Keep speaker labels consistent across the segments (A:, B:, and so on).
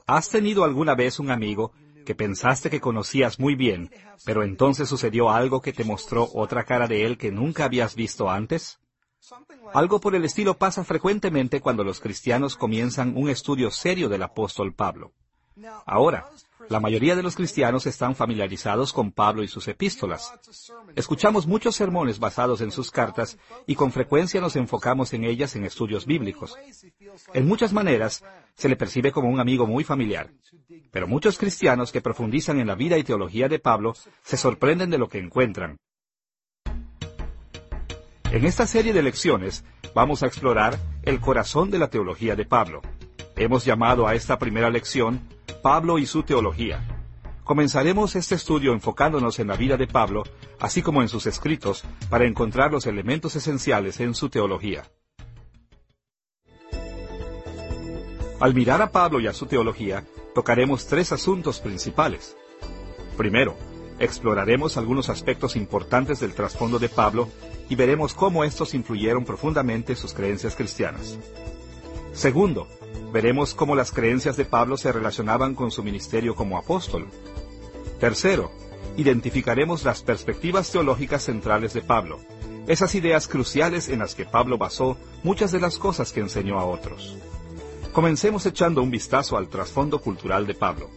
A: ¿Has tenido alguna vez un amigo que pensaste que conocías muy bien, pero entonces sucedió algo que te mostró otra cara de él que nunca habías visto antes? Algo por el estilo pasa frecuentemente cuando los cristianos comienzan un estudio serio del apóstol Pablo. Ahora, la mayoría de los cristianos están familiarizados con Pablo y sus epístolas. Escuchamos muchos sermones basados en sus cartas y con frecuencia nos enfocamos en ellas en estudios bíblicos. En muchas maneras, se le percibe como un amigo muy familiar. Pero muchos cristianos que profundizan en la vida y teología de Pablo se sorprenden de lo que encuentran. En esta serie de lecciones vamos a explorar el corazón de la teología de Pablo. Hemos llamado a esta primera lección Pablo y su teología. Comenzaremos este estudio enfocándonos en la vida de Pablo, así como en sus escritos, para encontrar los elementos esenciales en su teología. Al mirar a Pablo y a su teología, tocaremos tres asuntos principales. Primero, exploraremos algunos aspectos importantes del trasfondo de Pablo y veremos cómo estos influyeron profundamente en sus creencias cristianas. Segundo, veremos cómo las creencias de Pablo se relacionaban con su ministerio como apóstol. Tercero, identificaremos las perspectivas teológicas centrales de Pablo, esas ideas cruciales en las que Pablo basó muchas de las cosas que enseñó a otros. Comencemos echando un vistazo al trasfondo cultural de Pablo.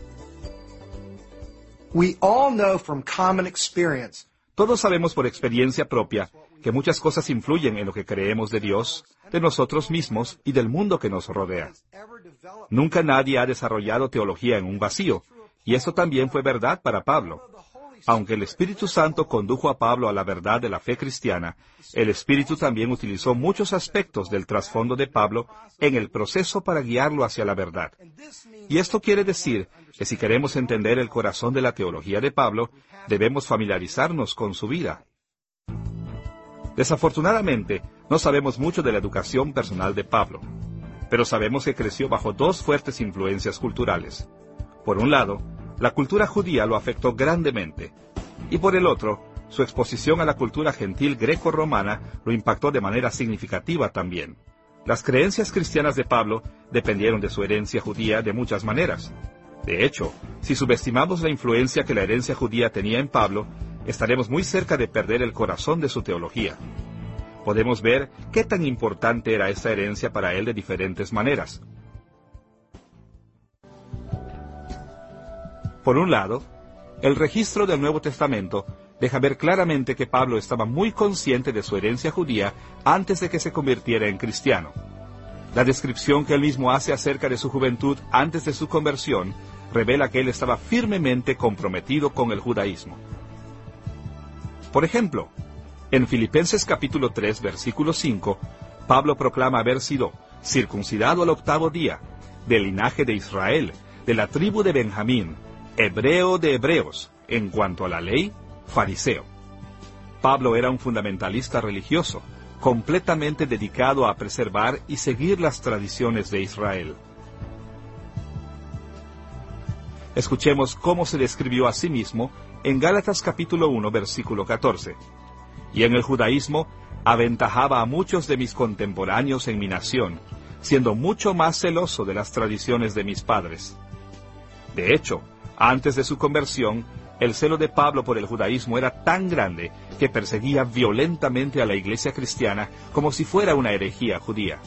B: We all know from common experience
A: Todos sabemos por experiencia propia que muchas cosas influyen en lo que creemos de Dios, de nosotros mismos y del mundo que nos rodea. Nunca nadie ha desarrollado teología en un vacío, y eso también fue verdad para Pablo. Aunque el Espíritu Santo condujo a Pablo a la verdad de la fe cristiana, el Espíritu también utilizó muchos aspectos del trasfondo de Pablo en el proceso para guiarlo hacia la verdad. Y esto quiere decir que si queremos entender el corazón de la teología de Pablo, debemos familiarizarnos con su vida. Desafortunadamente, no sabemos mucho de la educación personal de Pablo, pero sabemos que creció bajo dos fuertes influencias culturales. Por un lado, la cultura judía lo afectó grandemente, y por el otro, su exposición a la cultura gentil greco-romana lo impactó de manera significativa también. Las creencias cristianas de Pablo dependieron de su herencia judía de muchas maneras. De hecho, si subestimamos la influencia que la herencia judía tenía en Pablo, estaremos muy cerca de perder el corazón de su teología. Podemos ver qué tan importante era esta herencia para él de diferentes maneras. Por un lado, el registro del Nuevo Testamento deja ver claramente que Pablo estaba muy consciente de su herencia judía antes de que se convirtiera en cristiano. La descripción que él mismo hace acerca de su juventud antes de su conversión revela que él estaba firmemente comprometido con el judaísmo. Por ejemplo, en Filipenses capítulo 3, versículo 5, Pablo proclama haber sido circuncidado al 8º día, del linaje de Israel, de la tribu de Benjamín, hebreo de hebreos, en cuanto a la ley, fariseo. Pablo era un fundamentalista religioso, completamente dedicado a preservar y seguir las tradiciones de Israel. Escuchemos cómo se describió a sí mismo en Gálatas capítulo 1, versículo 14. Y en el judaísmo aventajaba a muchos de mis contemporáneos en mi nación, siendo mucho más celoso de las tradiciones de mis padres. De hecho, antes de su conversión, el celo de Pablo por el judaísmo era tan grande que perseguía violentamente a la iglesia cristiana como si fuera una herejía judía.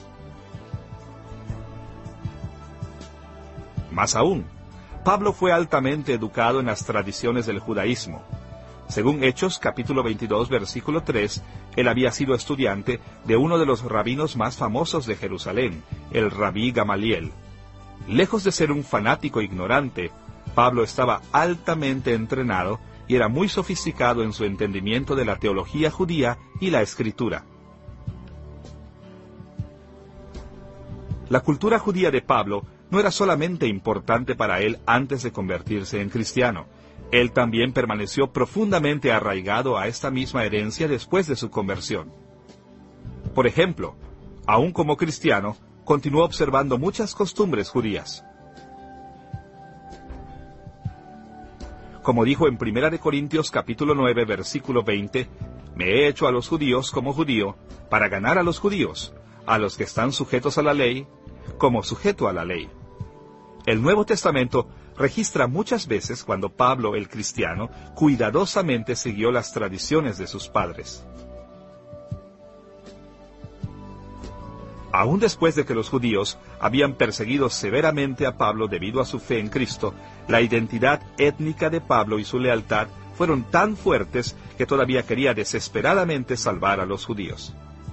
A: Más aún, Pablo fue altamente educado en las tradiciones del judaísmo. Según Hechos, capítulo 22, versículo 3, él había sido estudiante de uno de los rabinos más famosos de Jerusalén, el rabí Gamaliel. Lejos de ser un fanático ignorante, Pablo estaba altamente entrenado y era muy sofisticado en su entendimiento de la teología judía y la escritura. La cultura judía de Pablo no era solamente importante para él antes de convertirse en cristiano. Él también permaneció profundamente arraigado a esta misma herencia después de su conversión. Por ejemplo, aún como cristiano, continuó observando muchas costumbres judías. Como dijo en 1 Corintios capítulo 9, versículo 20, «Me he hecho a los judíos como judío, para ganar a los judíos, a los que están sujetos a la ley, como sujeto a la ley». El Nuevo Testamento registra muchas veces cuando Pablo, el cristiano, cuidadosamente siguió las tradiciones de sus padres. Aún después de que los judíos habían perseguido severamente a Pablo debido a su fe en Cristo, la identidad étnica de Pablo y su lealtad fueron tan fuertes que todavía quería desesperadamente salvar a los judíos.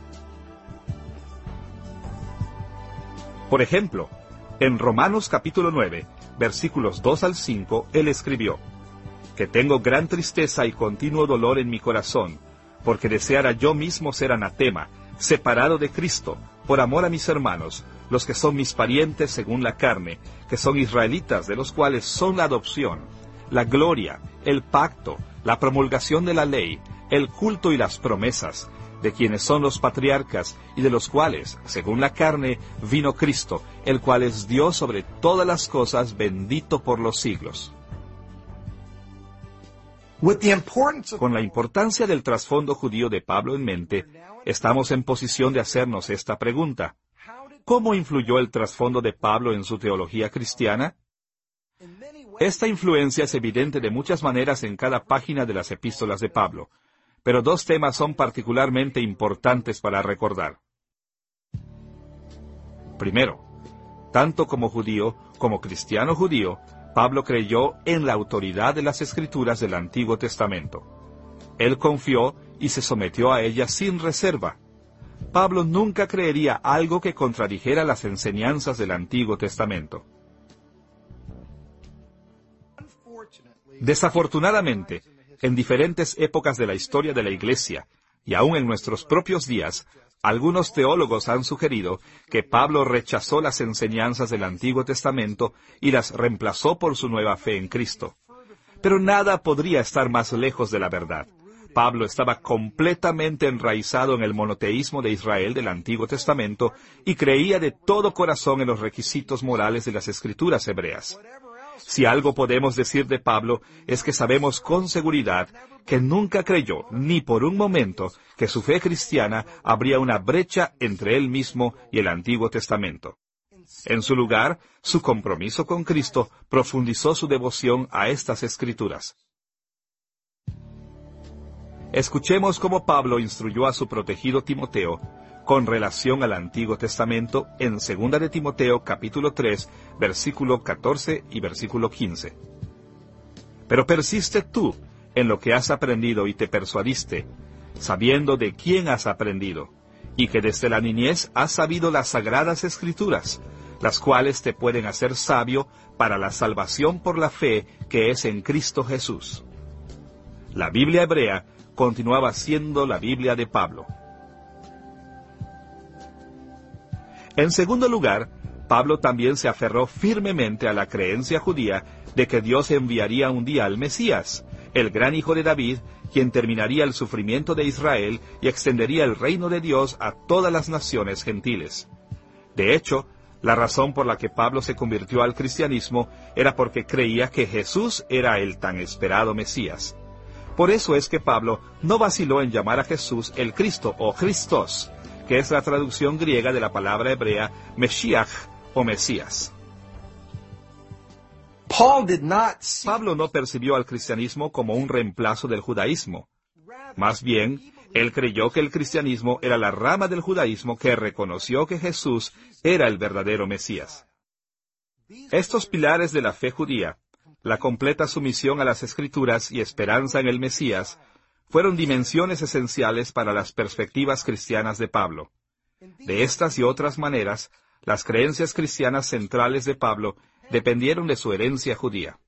A: Por ejemplo, en Romanos capítulo 9, versículos 2 al 5, él escribió: «Que tengo gran tristeza y continuo dolor en mi corazón, porque deseara yo mismo ser anatema, separado de Cristo, por amor a mis hermanos, los que son mis parientes según la carne, que son israelitas, de los cuales son la adopción, la gloria, el pacto, la promulgación de la ley, el culto y las promesas, de quienes son los patriarcas, y de los cuales, según la carne, vino Cristo, el cual es Dios sobre todas las cosas, bendito por los siglos». Con la importancia del trasfondo judío de Pablo en mente, estamos en posición de hacernos esta pregunta: ¿cómo influyó el trasfondo de Pablo en su teología cristiana? Esta influencia es evidente de muchas maneras en cada página de las epístolas de Pablo, pero dos temas son particularmente importantes para recordar. Primero, tanto como judío como cristiano judío, Pablo creyó en la autoridad de las Escrituras del Antiguo Testamento. Él confió y se sometió a ellas sin reserva. Pablo nunca creería algo que contradijera las enseñanzas del Antiguo Testamento. Desafortunadamente, en diferentes épocas de la historia de la Iglesia, y aún en nuestros propios días, algunos teólogos han sugerido que Pablo rechazó las enseñanzas del Antiguo Testamento y las reemplazó por su nueva fe en Cristo. Pero nada podría estar más lejos de la verdad. Pablo estaba completamente enraizado en el monoteísmo de Israel del Antiguo Testamento y creía de todo corazón en los requisitos morales de las Escrituras hebreas. Si algo podemos decir de Pablo es que sabemos con seguridad que nunca creyó, ni por un momento, que su fe cristiana habría una brecha entre él mismo y el Antiguo Testamento. En su lugar, su compromiso con Cristo profundizó su devoción a estas Escrituras. Escuchemos cómo Pablo instruyó a su protegido Timoteo con relación al Antiguo Testamento en 2 de Timoteo capítulo 3, versículo 14 y versículo 15. «Pero persiste tú en lo que has aprendido y te persuadiste, sabiendo de quién has aprendido, y que desde la niñez has sabido las sagradas Escrituras, las cuales te pueden hacer sabio para la salvación por la fe que es en Cristo Jesús». La Biblia hebrea continuaba siendo la Biblia de Pablo. En segundo lugar, Pablo también se aferró firmemente a la creencia judía de que Dios enviaría un día al Mesías, el gran hijo de David, quien terminaría el sufrimiento de Israel y extendería el reino de Dios a todas las naciones gentiles. De hecho, la razón por la que Pablo se convirtió al cristianismo era porque creía que Jesús era el tan esperado Mesías. Por eso es que Pablo no vaciló en llamar a Jesús el Cristo o Christos, que es la traducción griega de la palabra hebrea Meshiach o Mesías. Pablo no percibió al cristianismo como un reemplazo del judaísmo. Más bien, él creyó que el cristianismo era la rama del judaísmo que reconoció que Jesús era el verdadero Mesías. Estos pilares de la fe judía, la completa sumisión a las Escrituras y esperanza en el Mesías, fueron dimensiones esenciales para las perspectivas cristianas de Pablo. De estas y otras maneras, las creencias cristianas centrales de Pablo dependieron de su herencia judía.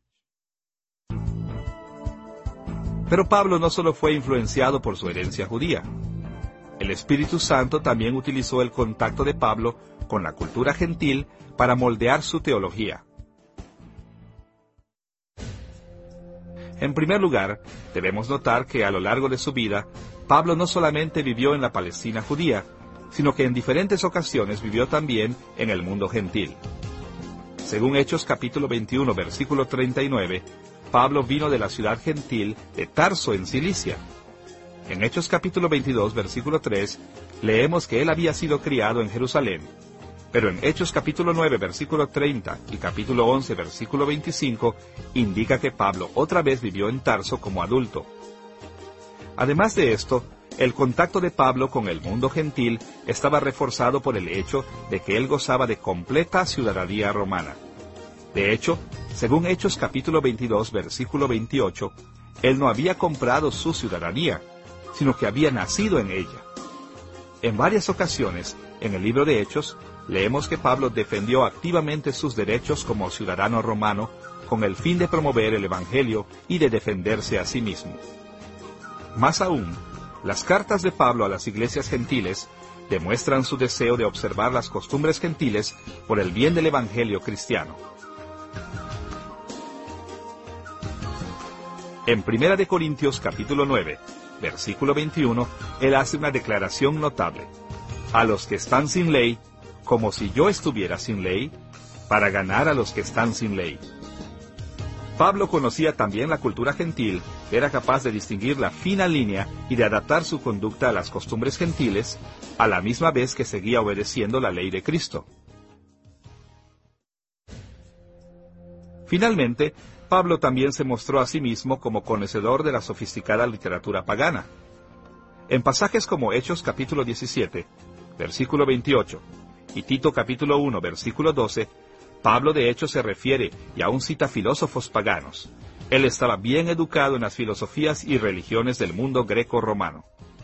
A: Pero Pablo no solo fue influenciado por su herencia judía. El Espíritu Santo también utilizó el contacto de Pablo con la cultura gentil para moldear su teología. En primer lugar, debemos notar que a lo largo de su vida, Pablo no solamente vivió en la Palestina judía, sino que en diferentes ocasiones vivió también en el mundo gentil. Según Hechos capítulo 21, versículo 39, Pablo vino de la ciudad gentil de Tarso en Cilicia. En Hechos capítulo 22, versículo 3, leemos que él había sido criado en Jerusalén. Pero en Hechos capítulo 9, versículo 30 y capítulo 11, versículo 25, indica que Pablo otra vez vivió en Tarso como adulto. Además de esto, el contacto de Pablo con el mundo gentil estaba reforzado por el hecho de que él gozaba de completa ciudadanía romana. De hecho, según Hechos capítulo 22, versículo 28, él no había comprado su ciudadanía, sino que había nacido en ella. En varias ocasiones, en el libro de Hechos, leemos que Pablo defendió activamente sus derechos como ciudadano romano con el fin de promover el Evangelio y de defenderse a sí mismo. Más aún, las cartas de Pablo a las iglesias gentiles demuestran su deseo de observar las costumbres gentiles por el bien del Evangelio cristiano. En 1 de Corintios capítulo 9, versículo 21, él hace una declaración notable. A los que están sin ley, como si yo estuviera sin ley, para ganar a los que están sin ley. Pablo conocía también la cultura gentil, era capaz de distinguir la fina línea y de adaptar su conducta a las costumbres gentiles, a la misma vez que seguía obedeciendo la ley de Cristo. Finalmente, Pablo también se mostró a sí mismo como conocedor de la sofisticada literatura pagana. En pasajes como Hechos capítulo 17, versículo 28, y Tito capítulo 1, versículo 12, Pablo de hecho se refiere y aún cita filósofos paganos. Él estaba bien educado en las filosofías y religiones del mundo greco-romano.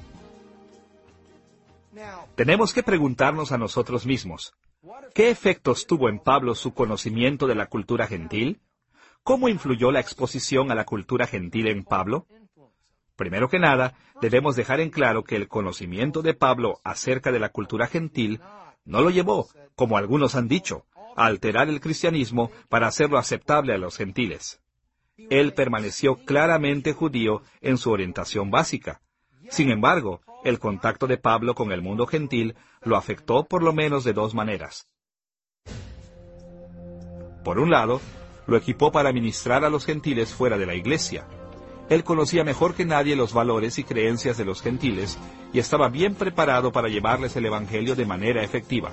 A: Tenemos que preguntarnos a nosotros mismos, ¿qué efectos tuvo en Pablo su conocimiento de la cultura gentil? ¿Cómo influyó la exposición a la cultura gentil en Pablo? Primero que nada, debemos dejar en claro que el conocimiento de Pablo acerca de la cultura gentil no lo llevó, como algunos han dicho, a alterar el cristianismo para hacerlo aceptable a los gentiles. Él permaneció claramente judío en su orientación básica. Sin embargo, el contacto de Pablo con el mundo gentil lo afectó por lo menos de dos maneras. Por un lado, lo equipó para ministrar a los gentiles fuera de la iglesia. Él conocía mejor que nadie los valores y creencias de los gentiles y estaba bien preparado para llevarles el Evangelio de manera efectiva.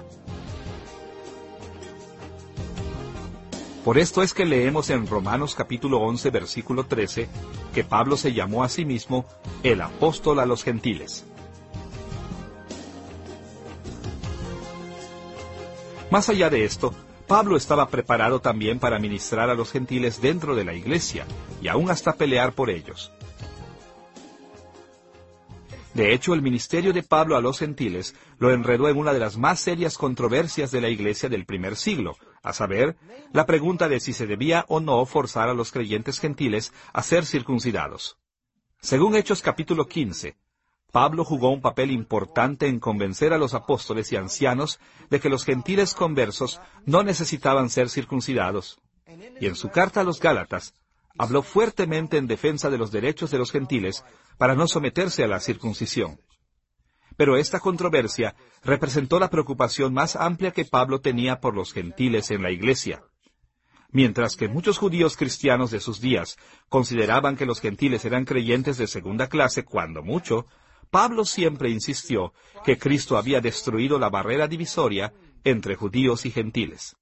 A: Por esto es que leemos en Romanos capítulo 11, versículo 13, que Pablo se llamó a sí mismo el apóstol a los gentiles. Más allá de esto, Pablo estaba preparado también para ministrar a los gentiles dentro de la iglesia, y aún hasta pelear por ellos. De hecho, el ministerio de Pablo a los gentiles lo enredó en una de las más serias controversias de la iglesia del primer siglo, a saber, la pregunta de si se debía o no forzar a los creyentes gentiles a ser circuncidados. Según Hechos capítulo 15, Pablo jugó un papel importante en convencer a los apóstoles y ancianos de que los gentiles conversos no necesitaban ser circuncidados. Y en su carta a los Gálatas, habló fuertemente en defensa de los derechos de los gentiles para no someterse a la circuncisión. Pero esta controversia representó la preocupación más amplia que Pablo tenía por los gentiles en la iglesia. Mientras que muchos judíos cristianos de sus días consideraban que los gentiles eran creyentes de segunda clase cuando mucho, Pablo siempre insistió que Cristo había destruido la barrera divisoria entre judíos y gentiles.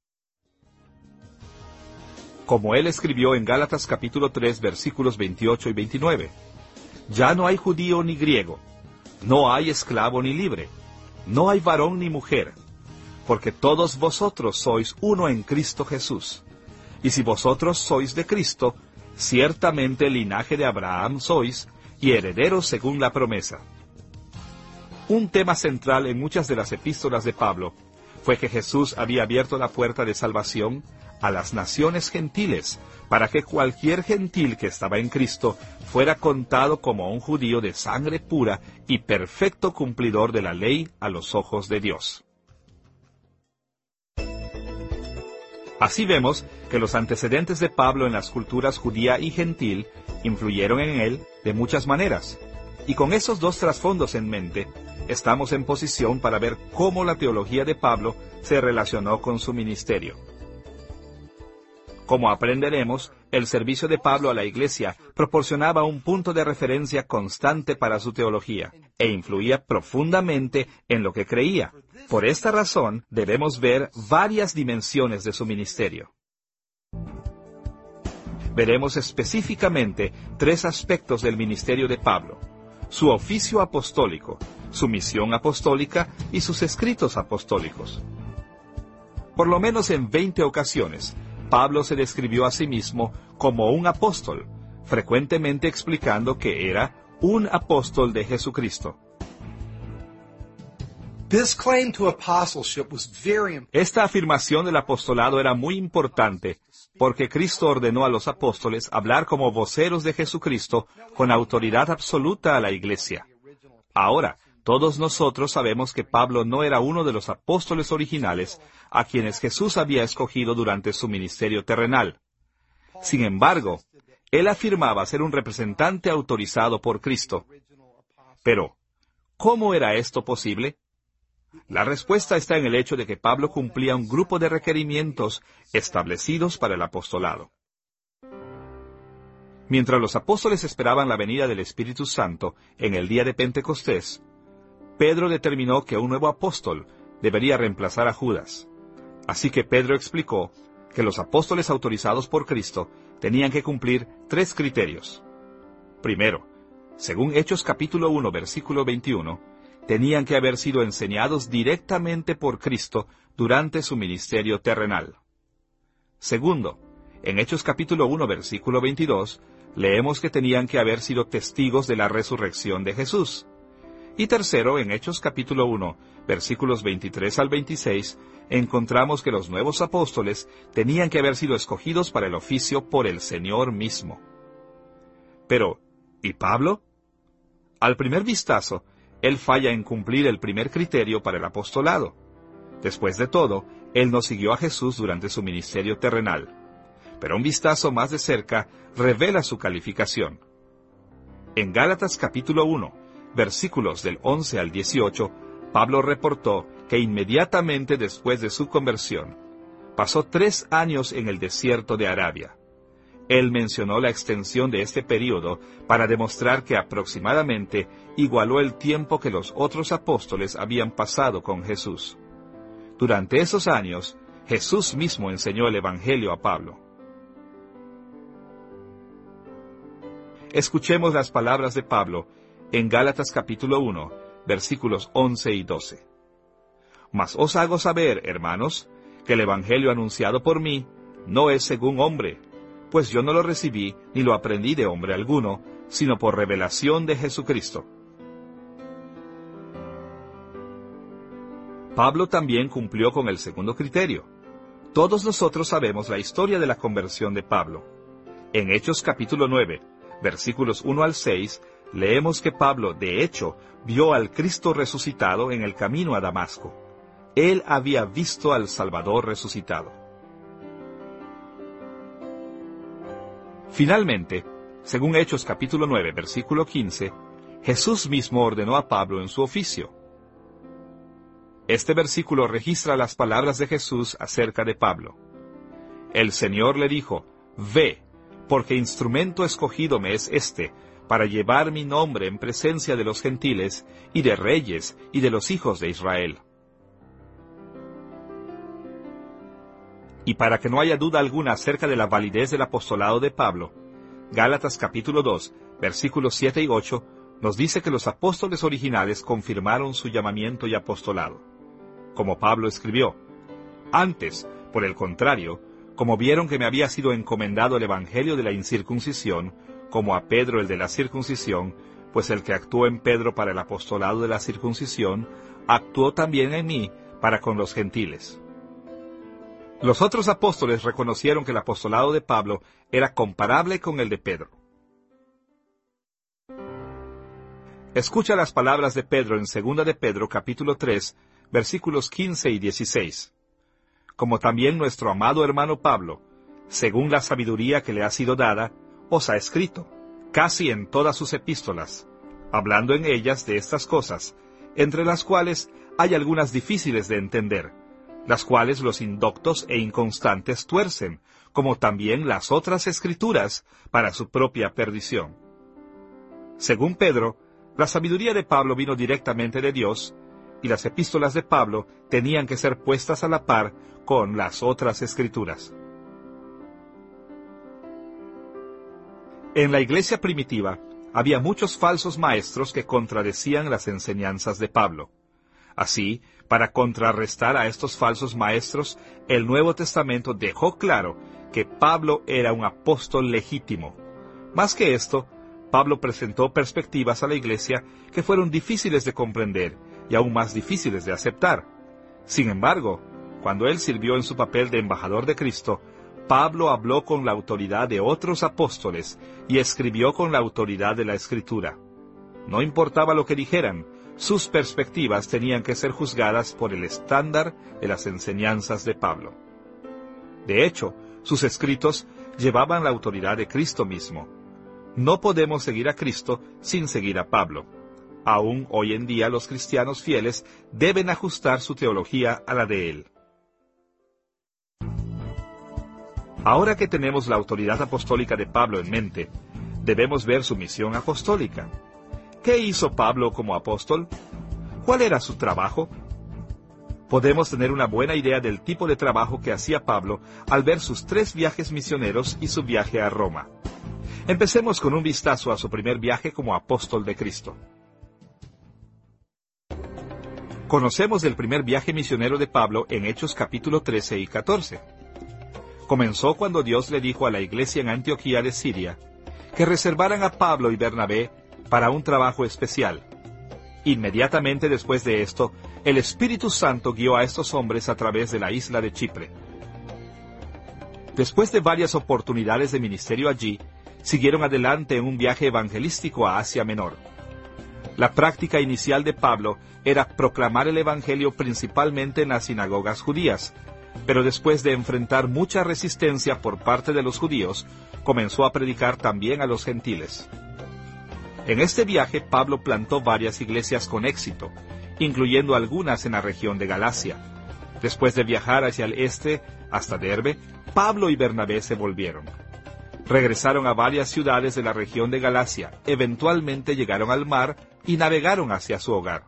A: Como él escribió en Gálatas capítulo 3, versículos 28 y 29, «Ya no hay judío ni griego, no hay esclavo ni libre, no hay varón ni mujer, porque todos vosotros sois uno en Cristo Jesús. Y si vosotros sois de Cristo, ciertamente linaje de Abraham sois, y herederos según la promesa». Un tema central en muchas de las epístolas de Pablo fue que Jesús había abierto la puerta de salvación a las naciones gentiles, para que cualquier gentil que estaba en Cristo fuera contado como un judío de sangre pura y perfecto cumplidor de la ley a los ojos de Dios. Así vemos que los antecedentes de Pablo en las culturas judía y gentil influyeron en él de muchas maneras. Y con esos dos trasfondos en mente, estamos en posición para ver cómo la teología de Pablo se relacionó con su ministerio. Como aprenderemos, el servicio de Pablo a la iglesia proporcionaba un punto de referencia constante para su teología e influía profundamente en lo que creía. Por esta razón, debemos ver varias dimensiones de su ministerio. Veremos específicamente 3 aspectos del ministerio de Pablo: su oficio apostólico, su misión apostólica y sus escritos apostólicos. Por lo menos en 20 ocasiones, Pablo se describió a sí mismo como un apóstol, frecuentemente explicando que era un apóstol de Jesucristo.
B: This claim to apostleship was very important.
A: Esta afirmación del apostolado era muy importante porque Cristo ordenó a los apóstoles hablar como voceros de Jesucristo con autoridad absoluta a la iglesia. Ahora, todos nosotros sabemos que Pablo no era uno de los apóstoles originales a quienes Jesús había escogido durante su ministerio terrenal. Sin embargo, él afirmaba ser un representante autorizado por Cristo. Pero, ¿cómo era esto posible? La respuesta está en el hecho de que Pablo cumplía un grupo de requerimientos establecidos para el apostolado. Mientras los apóstoles esperaban la venida del Espíritu Santo en el día de Pentecostés, Pedro determinó que un nuevo apóstol debería reemplazar a Judas. Así que Pedro explicó que los apóstoles autorizados por Cristo tenían que cumplir 3 criterios. Primero, según Hechos capítulo 1, versículo 21, tenían que haber sido enseñados directamente por Cristo durante su ministerio terrenal. Segundo, en Hechos capítulo 1, versículo 22, leemos que tenían que haber sido testigos de la resurrección de Jesús. Y tercero, en Hechos capítulo 1, versículos 23 al 26, encontramos que los nuevos apóstoles tenían que haber sido escogidos para el oficio por el Señor mismo. Pero, ¿y Pablo? Al primer vistazo, él falla en cumplir el primer criterio para el apostolado. Después de todo, él no siguió a Jesús durante su ministerio terrenal. Pero un vistazo más de cerca revela su calificación. En Gálatas capítulo 1, versículos del 11 al 18, Pablo reportó que inmediatamente después de su conversión, pasó 3 años en el desierto de Arabia. Él mencionó la extensión de este período para demostrar que aproximadamente igualó el tiempo que los otros apóstoles habían pasado con Jesús. Durante esos años, Jesús mismo enseñó el Evangelio a Pablo. Escuchemos las palabras de Pablo en Gálatas capítulo 1, versículos 11 y 12. Mas os hago saber, hermanos, que el Evangelio anunciado por mí no es según hombre, pues yo no lo recibí ni lo aprendí de hombre alguno, sino por revelación de Jesucristo. Pablo también cumplió con el segundo criterio. Todos nosotros sabemos la historia de la conversión de Pablo. En Hechos capítulo 9, versículos 1 al 6, leemos que Pablo, de hecho, vio al Cristo resucitado en el camino a Damasco. Él había visto al Salvador resucitado. Finalmente, según Hechos capítulo 9, versículo 15, Jesús mismo ordenó a Pablo en su oficio. Este versículo registra las palabras de Jesús acerca de Pablo. El Señor le dijo: «Ve, porque instrumento escogido me es este, para llevar mi nombre en presencia de los gentiles, y de reyes, y de los hijos de Israel». Y para que no haya duda alguna acerca de la validez del apostolado de Pablo, Gálatas capítulo 2, versículos 7 y 8, nos dice que los apóstoles originales confirmaron su llamamiento y apostolado. Como Pablo escribió: «Antes, por el contrario, como vieron que me había sido encomendado el evangelio de la incircuncisión, como a Pedro el de la circuncisión, pues el que actuó en Pedro para el apostolado de la circuncisión, actuó también en mí para con los gentiles». Los otros apóstoles reconocieron que el apostolado de Pablo era comparable con el de Pedro. Escucha las palabras de Pedro en 2 de Pedro capítulo 3, versículos 15 y 16. Como también nuestro amado hermano Pablo, según la sabiduría que le ha sido dada, os ha escrito, casi en todas sus epístolas, hablando en ellas de estas cosas, entre las cuales hay algunas difíciles de entender, las cuales los indoctos e inconstantes tuercen, como también las otras Escrituras, para su propia perdición. Según Pedro, la sabiduría de Pablo vino directamente de Dios, y las epístolas de Pablo tenían que ser puestas a la par con las otras Escrituras. En la iglesia primitiva, había muchos falsos maestros que contradecían las enseñanzas de Pablo. Así, para contrarrestar a estos falsos maestros, el Nuevo Testamento dejó claro que Pablo era un apóstol legítimo. Más que esto, Pablo presentó perspectivas a la iglesia que fueron difíciles de comprender y aún más difíciles de aceptar. Sin embargo, cuando él sirvió en su papel de embajador de Cristo, Pablo habló con la autoridad de otros apóstoles y escribió con la autoridad de la Escritura. No importaba lo que dijeran, sus perspectivas tenían que ser juzgadas por el estándar de las enseñanzas de Pablo. De hecho, sus escritos llevaban la autoridad de Cristo mismo. No podemos seguir a Cristo sin seguir a Pablo. Aún hoy en día los cristianos fieles deben ajustar su teología a la de él. Ahora que tenemos la autoridad apostólica de Pablo en mente, debemos ver su misión apostólica. ¿Qué hizo Pablo como apóstol? ¿Cuál era su trabajo? Podemos tener una buena idea del tipo de trabajo que hacía Pablo al ver sus 3 viajes misioneros y su viaje a Roma. Empecemos con un vistazo a su primer viaje como apóstol de Cristo. Conocemos del primer viaje misionero de Pablo en Hechos capítulo 13 y 14. Comenzó cuando Dios le dijo a la iglesia en Antioquía de Siria que reservaran a Pablo y Bernabé para un trabajo especial. Inmediatamente después de esto, el Espíritu Santo guió a estos hombres a través de la isla de Chipre. Después de varias oportunidades de ministerio allí, siguieron adelante en un viaje evangelístico a Asia Menor. La práctica inicial de Pablo era proclamar el Evangelio principalmente en las sinagogas judías, pero después de enfrentar mucha resistencia por parte de los judíos, comenzó a predicar también a los gentiles. En este viaje Pablo plantó varias iglesias con éxito, incluyendo algunas en la región de Galacia. Después de viajar hacia el este, hasta Derbe, Pablo y Bernabé se volvieron. Regresaron a varias ciudades de la región de Galacia, eventualmente llegaron al mar y navegaron hacia su hogar.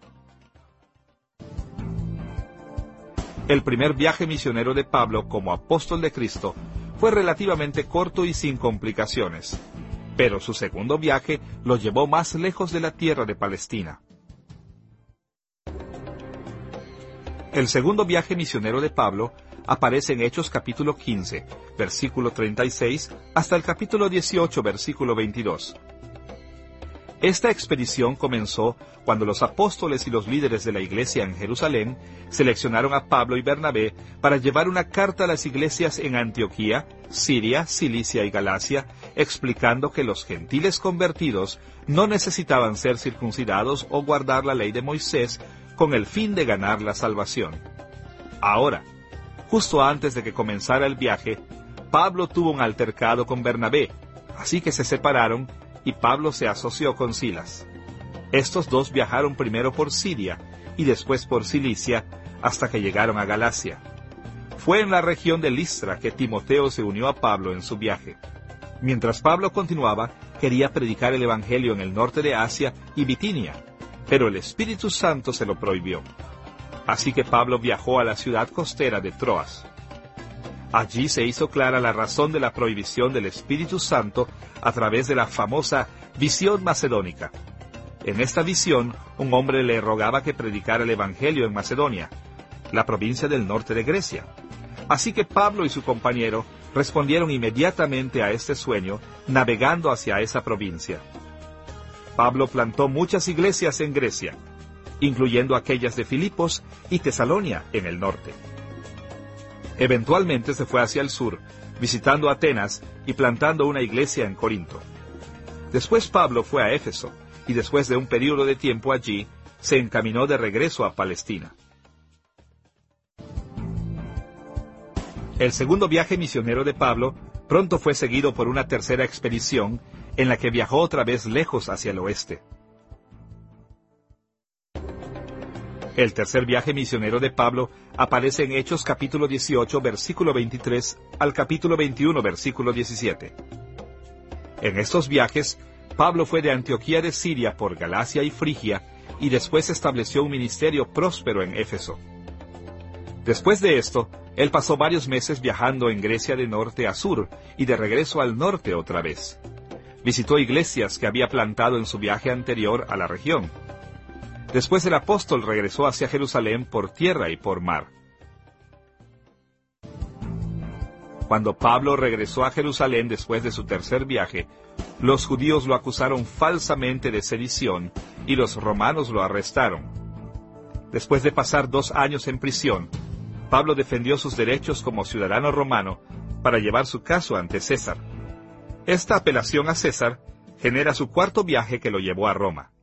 A: El primer viaje misionero de Pablo como apóstol de Cristo fue relativamente corto y sin complicaciones, pero su segundo viaje lo llevó más lejos de la tierra de Palestina. El segundo viaje misionero de Pablo aparece en Hechos capítulo 15, versículo 36, hasta el capítulo 18, versículo 22. Esta expedición comenzó cuando los apóstoles y los líderes de la iglesia en Jerusalén seleccionaron a Pablo y Bernabé para llevar una carta a las iglesias en Antioquía, Siria, Cilicia y Galacia, explicando que los gentiles convertidos no necesitaban ser circuncidados o guardar la ley de Moisés con el fin de ganar la salvación. Ahora, justo antes de que comenzara el viaje, Pablo tuvo un altercado con Bernabé, así que se separaron y Pablo se asoció con Silas. Estos dos viajaron primero por Siria y después por Cilicia hasta que llegaron a Galacia. Fue en la región de Listra que Timoteo se unió a Pablo en su viaje. Mientras Pablo continuaba, quería predicar el Evangelio en el norte de Asia y Bitinia, pero el Espíritu Santo se lo prohibió. Así que Pablo viajó a la ciudad costera de Troas. Allí se hizo clara la razón de la prohibición del Espíritu Santo a través de la famosa visión macedónica. En esta visión, un hombre le rogaba que predicara el Evangelio en Macedonia, la provincia del norte de Grecia. Así que Pablo y su compañero respondieron inmediatamente a este sueño, navegando hacia esa provincia. Pablo plantó muchas iglesias en Grecia, incluyendo aquellas de Filipos y Tesalonia en el norte. Eventualmente se fue hacia el sur, visitando Atenas y plantando una iglesia en Corinto. Después Pablo fue a Éfeso, y después de un período de tiempo allí, se encaminó de regreso a Palestina. El segundo viaje misionero de Pablo pronto fue seguido por una tercera expedición, en la que viajó otra vez lejos hacia el oeste. El tercer viaje misionero de Pablo aparece en Hechos capítulo 18, versículo 23 al capítulo 21, versículo 17. En estos viajes, Pablo fue de Antioquía de Siria por Galacia y Frigia, y después estableció un ministerio próspero en Éfeso. Después de esto, él pasó varios meses viajando en Grecia de norte a sur, y de regreso al norte otra vez. Visitó iglesias que había plantado en su viaje anterior a la región. Después el apóstol regresó hacia Jerusalén por tierra y por mar. Cuando Pablo regresó a Jerusalén después de su tercer viaje, los judíos lo acusaron falsamente de sedición y los romanos lo arrestaron. Después de pasar 2 años en prisión, Pablo defendió sus derechos como ciudadano romano para llevar su caso ante César. Esta apelación a César genera su cuarto viaje que lo llevó a Roma.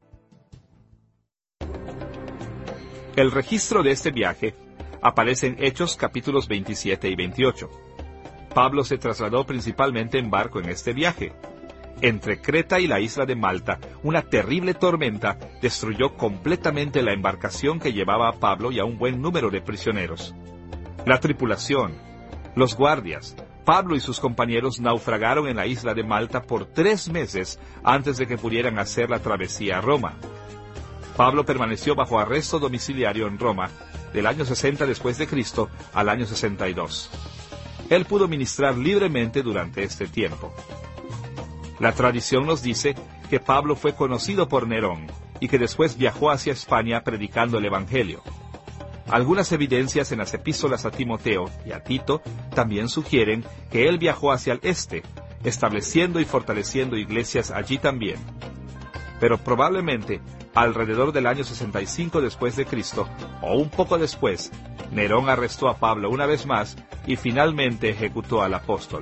A: El registro de este viaje aparece en Hechos capítulos 27 y 28. Pablo se trasladó principalmente en barco en este viaje. Entre Creta y la isla de Malta, una terrible tormenta destruyó completamente la embarcación que llevaba a Pablo y a un buen número de prisioneros. La tripulación, los guardias, Pablo y sus compañeros naufragaron en la isla de Malta por 3 meses antes de que pudieran hacer la travesía a Roma. Pablo permaneció bajo arresto domiciliario en Roma del año 60 después de Cristo al año 62. Él pudo ministrar libremente durante este tiempo. La tradición nos dice que Pablo fue conocido por Nerón y que después viajó hacia España predicando el Evangelio. Algunas evidencias en las epístolas a Timoteo y a Tito también sugieren que él viajó hacia el este, estableciendo y fortaleciendo iglesias allí también. Pero probablemente, alrededor del año 65 después de Cristo, o un poco después, Nerón arrestó a Pablo una vez más y finalmente ejecutó al apóstol.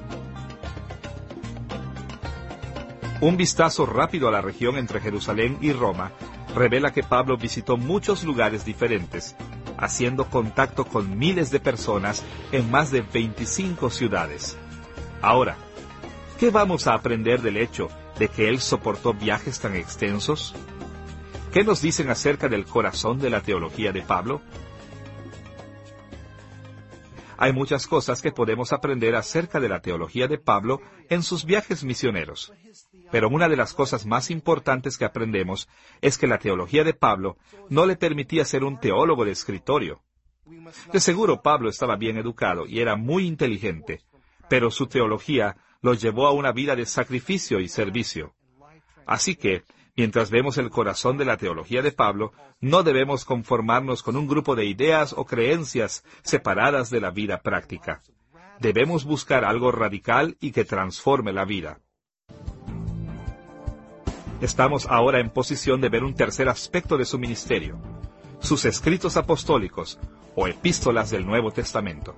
A: Un vistazo rápido a la región entre Jerusalén y Roma revela que Pablo visitó muchos lugares diferentes, haciendo contacto con miles de personas en más de 25 ciudades. Ahora, ¿qué vamos a aprender del hecho de que él soportó viajes tan extensos? ¿Qué nos dicen acerca del corazón de la teología de Pablo? Hay muchas cosas que podemos aprender acerca de la teología de Pablo en sus viajes misioneros. Pero una de las cosas más importantes que aprendemos es que la teología de Pablo no le permitía ser un teólogo de escritorio. De seguro Pablo estaba bien educado y era muy inteligente, pero su teología lo llevó a una vida de sacrificio y servicio. Así que, mientras vemos el corazón de la teología de Pablo, no debemos conformarnos con un grupo de ideas o creencias separadas de la vida práctica. Debemos buscar algo radical y que transforme la vida. Estamos ahora en posición de ver un tercer aspecto de su ministerio, sus escritos apostólicos o epístolas del Nuevo Testamento.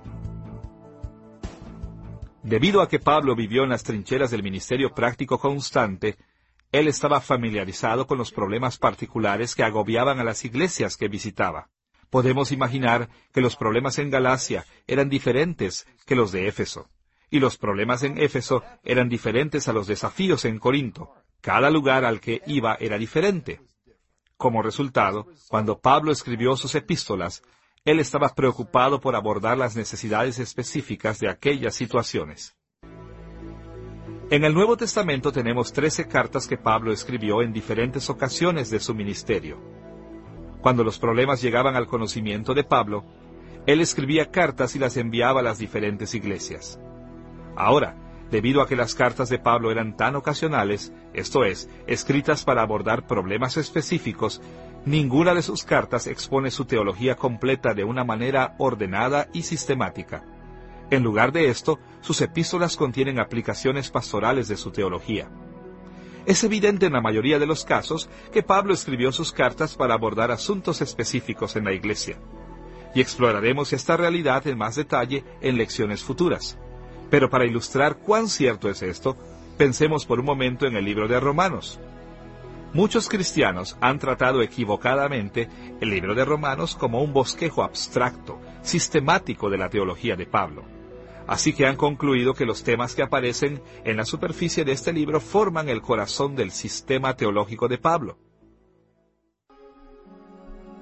A: Debido a que Pablo vivió en las trincheras del ministerio práctico constante, él estaba familiarizado con los problemas particulares que agobiaban a las iglesias que visitaba. Podemos imaginar que los problemas en Galacia eran diferentes que los de Éfeso, y los problemas en Éfeso eran diferentes a los desafíos en Corinto. Cada lugar al que iba era diferente. Como resultado, cuando Pablo escribió sus epístolas, él estaba preocupado por abordar las necesidades específicas de aquellas situaciones. En el Nuevo Testamento tenemos 13 cartas que Pablo escribió en diferentes ocasiones de su ministerio. Cuando los problemas llegaban al conocimiento de Pablo, él escribía cartas y las enviaba a las diferentes iglesias. Ahora, debido a que las cartas de Pablo eran tan ocasionales, esto es, escritas para abordar problemas específicos, ninguna de sus cartas expone su teología completa de una manera ordenada y sistemática. En lugar de esto, sus epístolas contienen aplicaciones pastorales de su teología. Es evidente en la mayoría de los casos que Pablo escribió sus cartas para abordar asuntos específicos en la iglesia. Y exploraremos esta realidad en más detalle en lecciones futuras. Pero para ilustrar cuán cierto es esto, pensemos por un momento en el libro de Romanos. Muchos cristianos han tratado equivocadamente el libro de Romanos como un bosquejo abstracto, sistemático de la teología de Pablo. Así que han concluido que los temas que aparecen en la superficie de este libro forman el corazón del sistema teológico de Pablo.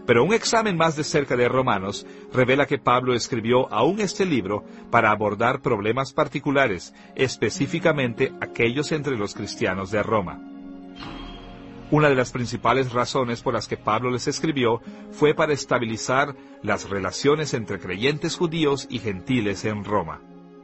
A: Pero un examen más de cerca de Romanos revela que Pablo escribió aún este libro para abordar problemas particulares, específicamente aquellos entre los cristianos de Roma. Una de las principales razones por las que Pablo les escribió fue para estabilizar las relaciones entre creyentes judíos y gentiles en Roma.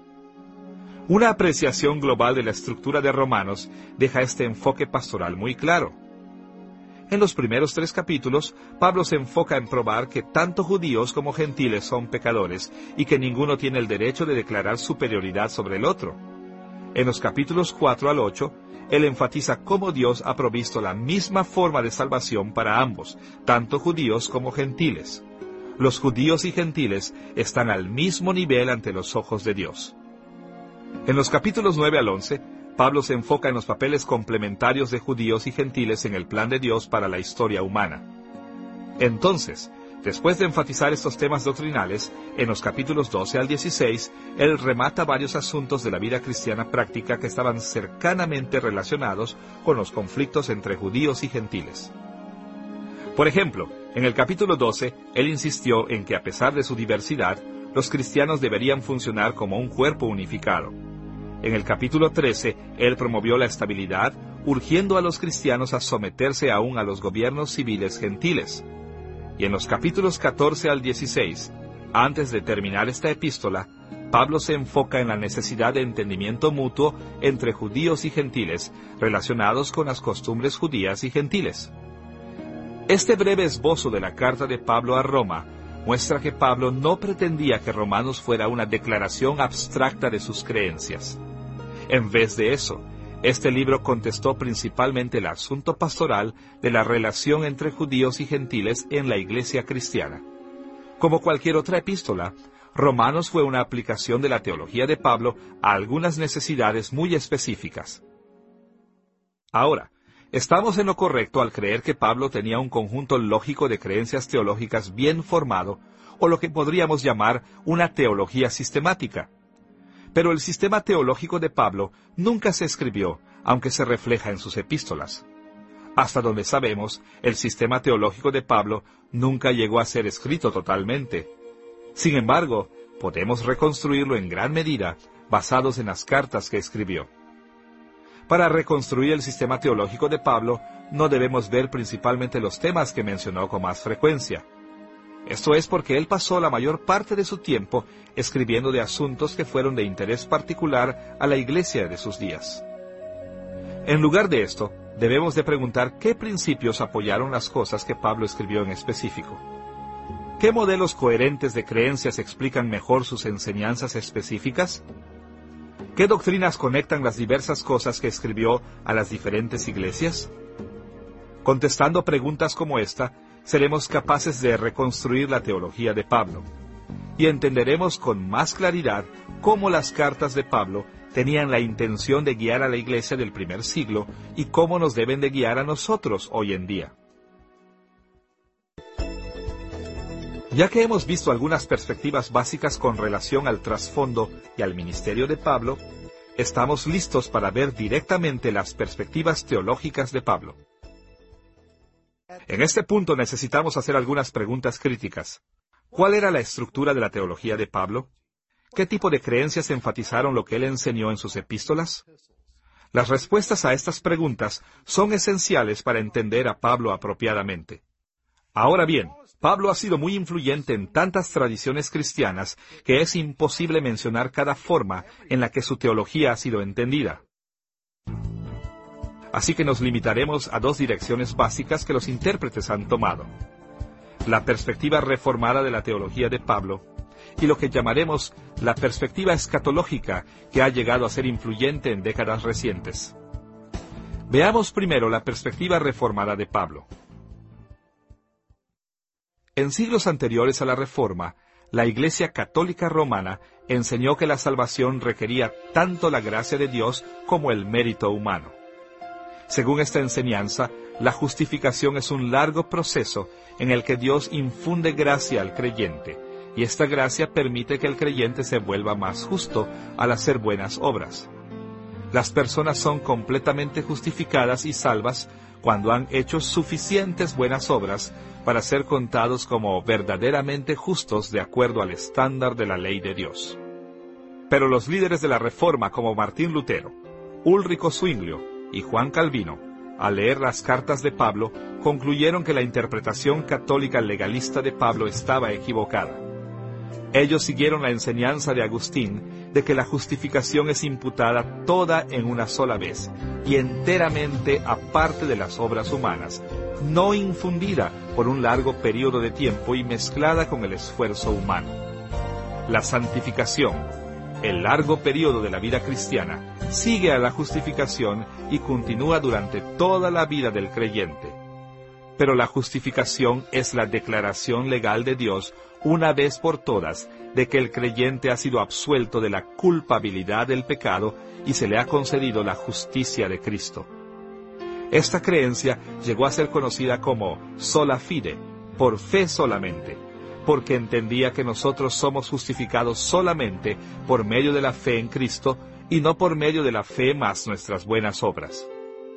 A: Una apreciación global de la estructura de Romanos deja este enfoque pastoral muy claro. En los primeros 3 capítulos, Pablo se enfoca en probar que tanto judíos como gentiles son pecadores y que ninguno tiene el derecho de declarar superioridad sobre el otro. En los capítulos 4 al 8, él enfatiza cómo Dios ha provisto la misma forma de salvación para ambos, tanto judíos como gentiles. Los judíos y gentiles están al mismo nivel ante los ojos de Dios. En los capítulos 9 al 11, Pablo se enfoca en los papeles complementarios de judíos y gentiles en el plan de Dios para la historia humana. Entonces, después de enfatizar estos temas doctrinales, en los capítulos 12 al 16, él remata varios asuntos de la vida cristiana práctica que estaban cercanamente relacionados con los conflictos entre judíos y gentiles. Por ejemplo, en el capítulo 12, él insistió en que a pesar de su diversidad, los cristianos deberían funcionar como un cuerpo unificado. En el capítulo 13, él promovió la estabilidad, urgiendo a los cristianos a someterse aún a los gobiernos civiles gentiles. Y en los capítulos 14 al 16, antes de terminar esta epístola, Pablo se enfoca en la necesidad de entendimiento mutuo entre judíos y gentiles, relacionados con las costumbres judías y gentiles. Este breve esbozo de la carta de Pablo a Roma muestra que Pablo no pretendía que Romanos fuera una declaración abstracta de sus creencias. En vez de eso, este libro contestó principalmente el asunto pastoral de la relación entre judíos y gentiles en la iglesia cristiana. Como cualquier otra epístola, Romanos fue una aplicación de la teología de Pablo a algunas necesidades muy específicas. Ahora, estamos en lo correcto al creer que Pablo tenía un conjunto lógico de creencias teológicas bien formado, o lo que podríamos llamar una teología sistemática. Pero el sistema teológico de Pablo nunca se escribió, aunque se refleja en sus epístolas. Hasta donde sabemos, el sistema teológico de Pablo nunca llegó a ser escrito totalmente. Sin embargo, podemos reconstruirlo en gran medida, basados en las cartas que escribió. Para reconstruir el sistema teológico de Pablo, no debemos ver principalmente los temas que mencionó con más frecuencia. Esto es porque él pasó la mayor parte de su tiempo escribiendo de asuntos que fueron de interés particular a la iglesia de sus días. En lugar de esto, debemos de preguntar qué principios apoyaron las cosas que Pablo escribió en específico. ¿Qué modelos coherentes de creencias explican mejor sus enseñanzas específicas? ¿Qué doctrinas conectan las diversas cosas que escribió a las diferentes iglesias? Contestando preguntas como esta, seremos capaces de reconstruir la teología de Pablo, y entenderemos con más claridad cómo las cartas de Pablo tenían la intención de guiar a la iglesia del primer siglo y cómo nos deben de guiar a nosotros hoy en día. Ya que hemos visto algunas perspectivas básicas con relación al trasfondo y al ministerio de Pablo, estamos listos para ver directamente las perspectivas teológicas de Pablo. En este punto necesitamos hacer algunas preguntas críticas. ¿Cuál era la estructura de la teología de Pablo? ¿Qué tipo de creencias enfatizaron lo que él enseñó en sus epístolas? Las respuestas a estas preguntas son esenciales para entender a Pablo apropiadamente. Ahora bien, Pablo ha sido muy influyente en tantas tradiciones cristianas que es imposible mencionar cada forma en la que su teología ha sido entendida. Así que nos limitaremos a 2 direcciones básicas que los intérpretes han tomado: la perspectiva reformada de la teología de Pablo y lo que llamaremos la perspectiva escatológica, que ha llegado a ser influyente en décadas recientes. Veamos primero la perspectiva reformada de Pablo. En siglos anteriores a la Reforma, la Iglesia Católica Romana enseñó que la salvación requería tanto la gracia de Dios como el mérito humano. Según esta enseñanza, la justificación es un largo proceso en el que Dios infunde gracia al creyente, y esta gracia permite que el creyente se vuelva más justo al hacer buenas obras. Las personas son completamente justificadas y salvas cuando han hecho suficientes buenas obras para ser contados como verdaderamente justos de acuerdo al estándar de la ley de Dios. Pero los líderes de la Reforma como Martín Lutero, Ulrico Zwinglio y Juan Calvino, al leer las cartas de Pablo, concluyeron que la interpretación católica legalista de Pablo estaba equivocada. Ellos siguieron la enseñanza de Agustín de que la justificación es imputada toda en una sola vez y enteramente aparte de las obras humanas, no infundida por un largo periodo de tiempo y mezclada con el esfuerzo humano. La santificación, el largo periodo de la vida cristiana, sigue a la justificación y continúa durante toda la vida del creyente. Pero la justificación es la declaración legal de Dios una vez por todas de que el creyente ha sido absuelto de la culpabilidad del pecado y se le ha concedido la justicia de Cristo. Esta creencia llegó a ser conocida como sola fide, por fe solamente, porque entendía que nosotros somos justificados solamente por medio de la fe en Cristo y no por medio de la fe más nuestras buenas obras.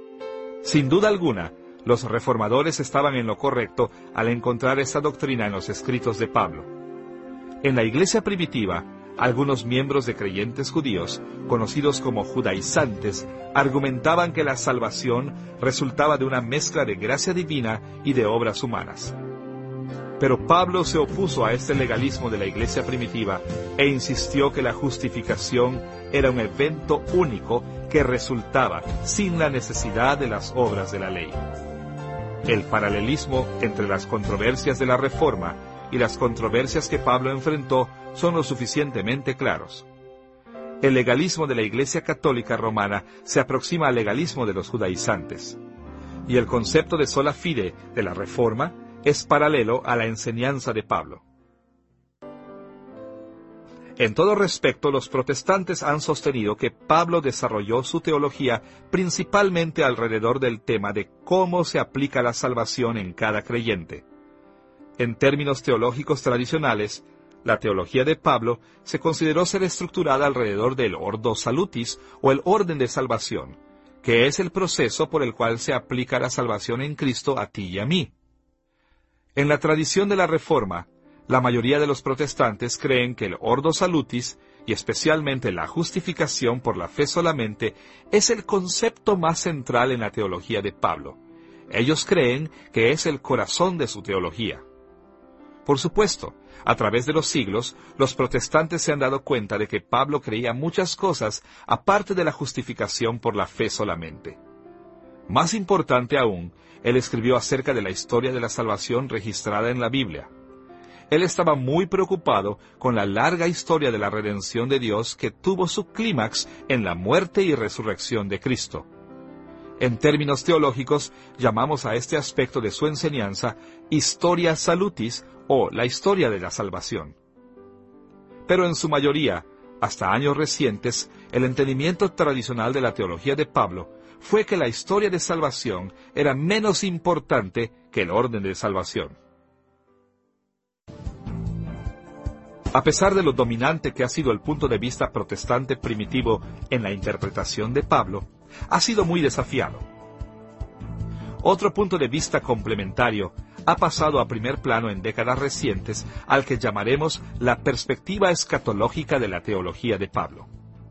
A: Sin duda alguna, los reformadores estaban en lo correcto al encontrar esta doctrina en los escritos de Pablo. En la iglesia primitiva, algunos miembros de creyentes judíos, conocidos como judaizantes, argumentaban que la salvación resultaba de una mezcla de gracia divina y de obras humanas. Pero Pablo se opuso a este legalismo de la iglesia primitiva e insistió que la justificación era un evento único que resultaba sin la necesidad de las obras de la ley. El paralelismo entre las controversias de la Reforma y las controversias que Pablo enfrentó son lo suficientemente claros. El legalismo de la Iglesia Católica Romana se aproxima al legalismo de los judaizantes, y el concepto de sola fide de la Reforma es paralelo a la enseñanza de Pablo. En todo respecto, los protestantes han sostenido que Pablo desarrolló su teología principalmente alrededor del tema de cómo se aplica la salvación en cada creyente. En términos teológicos tradicionales, la teología de Pablo se consideró ser estructurada alrededor del ordo salutis o el orden de salvación, que es el proceso por el cual se aplica la salvación en Cristo a ti y a mí. En la tradición de la Reforma, la mayoría de los protestantes creen que el ordo salutis, y especialmente la justificación por la fe solamente, es el concepto más central en la teología de Pablo. Ellos creen que es el corazón de su teología. Por supuesto, a través de los siglos, los protestantes se han dado cuenta de que Pablo creía muchas cosas aparte de la justificación por la fe solamente. Más importante aún, él escribió acerca de la historia de la salvación registrada en la Biblia. Él estaba muy preocupado con la larga historia de la redención de Dios que tuvo su clímax en la muerte y resurrección de Cristo. En términos teológicos, llamamos a este aspecto de su enseñanza historia salutis o la historia de la salvación. Pero en su mayoría, hasta años recientes, el entendimiento tradicional de la teología de Pablo fue que la historia de salvación era menos importante que el orden de salvación. A pesar de lo dominante que ha sido el punto de vista protestante primitivo en la interpretación de Pablo, ha sido muy desafiado. Otro punto de vista complementario ha pasado a primer plano en décadas recientes, al que llamaremos la perspectiva escatológica de la teología de Pablo.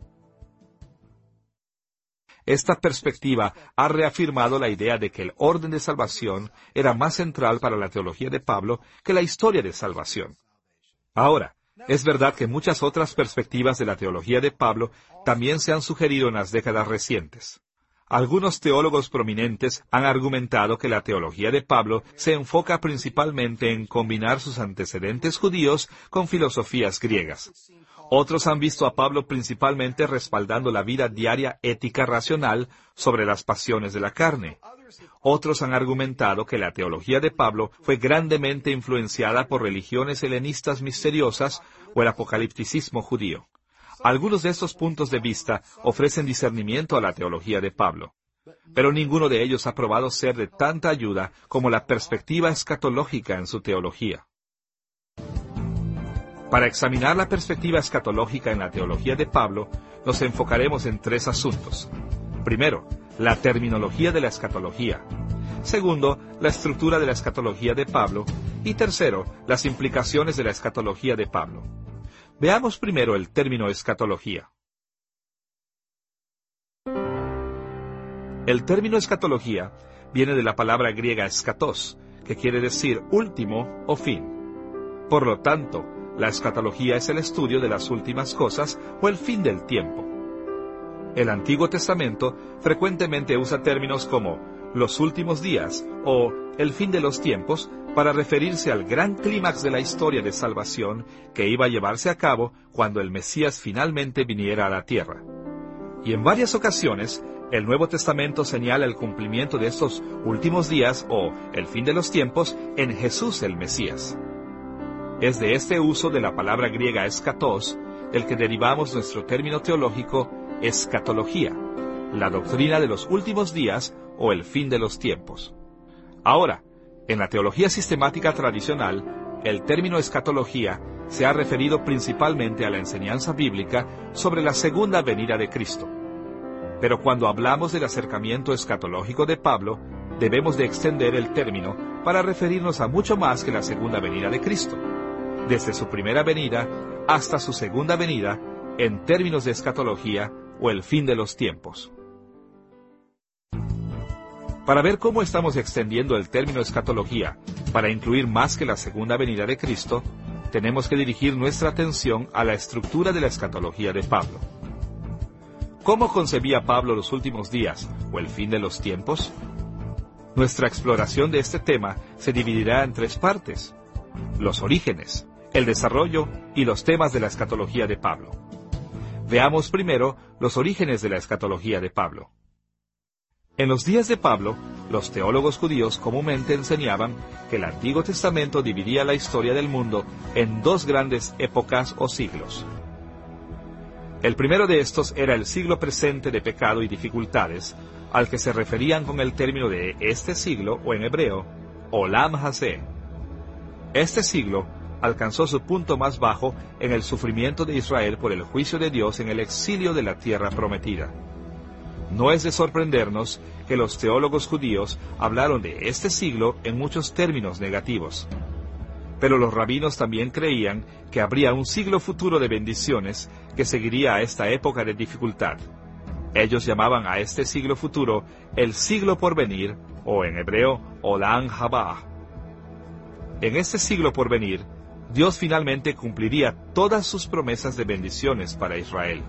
A: Esta perspectiva ha reafirmado la idea de que el orden de salvación era más central para la teología de Pablo que la historia de salvación. Ahora, es verdad que muchas otras perspectivas de la teología de Pablo también se han sugerido en las décadas recientes. Algunos teólogos prominentes han argumentado que la teología de Pablo se enfoca principalmente en combinar sus antecedentes judíos con filosofías griegas. Otros han visto a Pablo principalmente respaldando la vida diaria ética racional sobre las pasiones de la carne. Otros han argumentado que la teología de Pablo fue grandemente influenciada por religiones helenistas misteriosas o el apocalipticismo judío. Algunos de estos puntos de vista ofrecen discernimiento a la teología de Pablo, pero ninguno de ellos ha probado ser de tanta ayuda como la perspectiva escatológica en su teología. Para examinar la perspectiva escatológica en la teología de Pablo, nos enfocaremos en tres asuntos. Primero, la terminología de la escatología. Segundo, la estructura de la escatología de Pablo. Y tercero, las implicaciones de la escatología de Pablo. Veamos primero el término escatología. El término escatología viene de la palabra griega eschatos, que quiere decir último o fin. Por lo tanto, la escatología es el estudio de las últimas cosas o el fin del tiempo. El Antiguo Testamento frecuentemente usa términos como los últimos días o el fin de los tiempos para referirse al gran clímax de la historia de salvación que iba a llevarse a cabo cuando el Mesías finalmente viniera a la tierra. Y en varias ocasiones, el Nuevo Testamento señala el cumplimiento de estos últimos días o el fin de los tiempos en Jesús el Mesías. Es de este uso de la palabra griega eschatos del que derivamos nuestro término teológico escatología, la doctrina de los últimos días o el fin de los tiempos. Ahora, en la teología sistemática tradicional, el término escatología se ha referido principalmente a la enseñanza bíblica sobre la segunda venida de Cristo. Pero cuando hablamos del acercamiento escatológico de Pablo, debemos de extender el término para referirnos a mucho más que la segunda venida de Cristo, desde su primera venida hasta su segunda venida, en términos de escatología o el fin de los tiempos. Para ver cómo estamos extendiendo el término escatología para incluir más que la segunda venida de Cristo, tenemos que dirigir nuestra atención a la estructura de la escatología de Pablo. ¿Cómo concebía Pablo los últimos días o el fin de los tiempos? Nuestra exploración de este tema se dividirá en tres partes: los orígenes, el desarrollo y los temas de la escatología de Pablo. Veamos primero los orígenes de la escatología de Pablo. En los días de Pablo, los teólogos judíos comúnmente enseñaban que el Antiguo Testamento dividía la historia del mundo en dos grandes épocas o siglos. El primero de estos era el siglo presente de pecado y dificultades, al que se referían con el término de este siglo, o en hebreo, Olam Hazeh. Este siglo alcanzó su punto más bajo en el sufrimiento de Israel por el juicio de Dios en el exilio de la tierra prometida. No es de sorprendernos que los teólogos judíos hablaron de este siglo en muchos términos negativos. Pero los rabinos también creían que habría un siglo futuro de bendiciones que seguiría a esta época de dificultad. Ellos llamaban a este siglo futuro el siglo por venir, o en hebreo, Olam Haba. En este siglo por venir, Dios finalmente cumpliría todas sus promesas de bendiciones para Israel.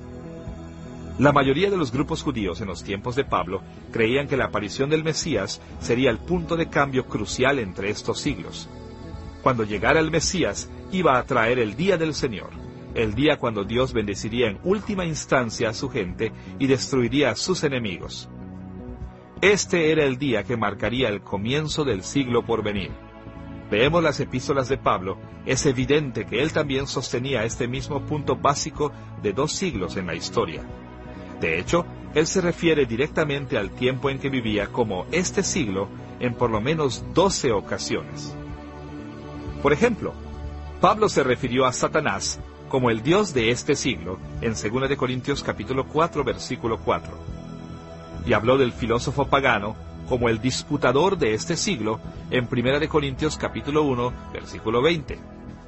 A: La mayoría de los grupos judíos en los tiempos de Pablo creían que la aparición del Mesías sería el punto de cambio crucial entre estos siglos. Cuando llegara el Mesías, iba a traer el día del Señor, el día cuando Dios bendeciría en última instancia a su gente y destruiría a sus enemigos. Este era el día que marcaría el comienzo del siglo por venir. Veamos las epístolas de Pablo, es evidente que él también sostenía este mismo punto básico de dos siglos en la historia. De hecho, él se refiere directamente al tiempo en que vivía como este siglo en por lo menos 12 ocasiones. Por ejemplo, Pablo se refirió a Satanás como el Dios de este siglo en 2 Corintios capítulo 4, versículo 4. Y habló del filósofo pagano como el disputador de este siglo en 1 Corintios capítulo 1, versículo 20.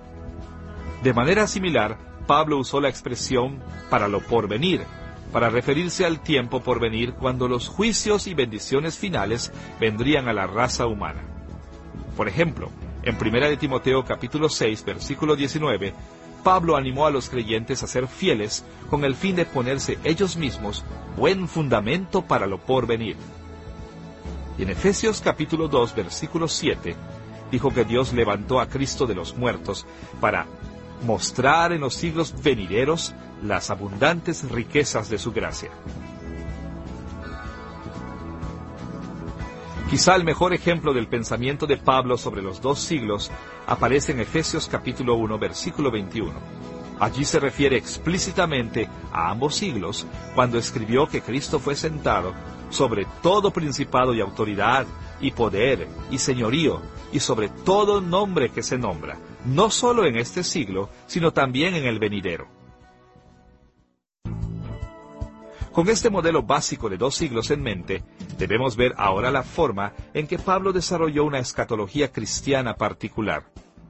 A: De manera similar, Pablo usó la expresión para lo porvenir, para referirse al tiempo por venir cuando los juicios y bendiciones finales vendrían a la raza humana. Por ejemplo, en 1 Timoteo capítulo 6, versículo 19, Pablo animó a los creyentes a ser fieles con el fin de ponerse ellos mismos buen fundamento para lo porvenir. Y en Efesios capítulo 2, versículo 7, dijo que Dios levantó a Cristo de los muertos para mostrar en los siglos venideros las abundantes riquezas de su gracia. Quizá el mejor ejemplo del pensamiento de Pablo sobre los dos siglos aparece en Efesios capítulo 1, versículo 21. Allí se refiere explícitamente a ambos siglos cuando escribió que Cristo fue sentado sobre todo principado y autoridad, y poder, y señorío, y sobre todo nombre que se nombra, no solo en este siglo, sino también en el venidero. Con este modelo básico de 2 siglos en mente, debemos ver ahora la forma en que Pablo desarrolló una escatología cristiana particular.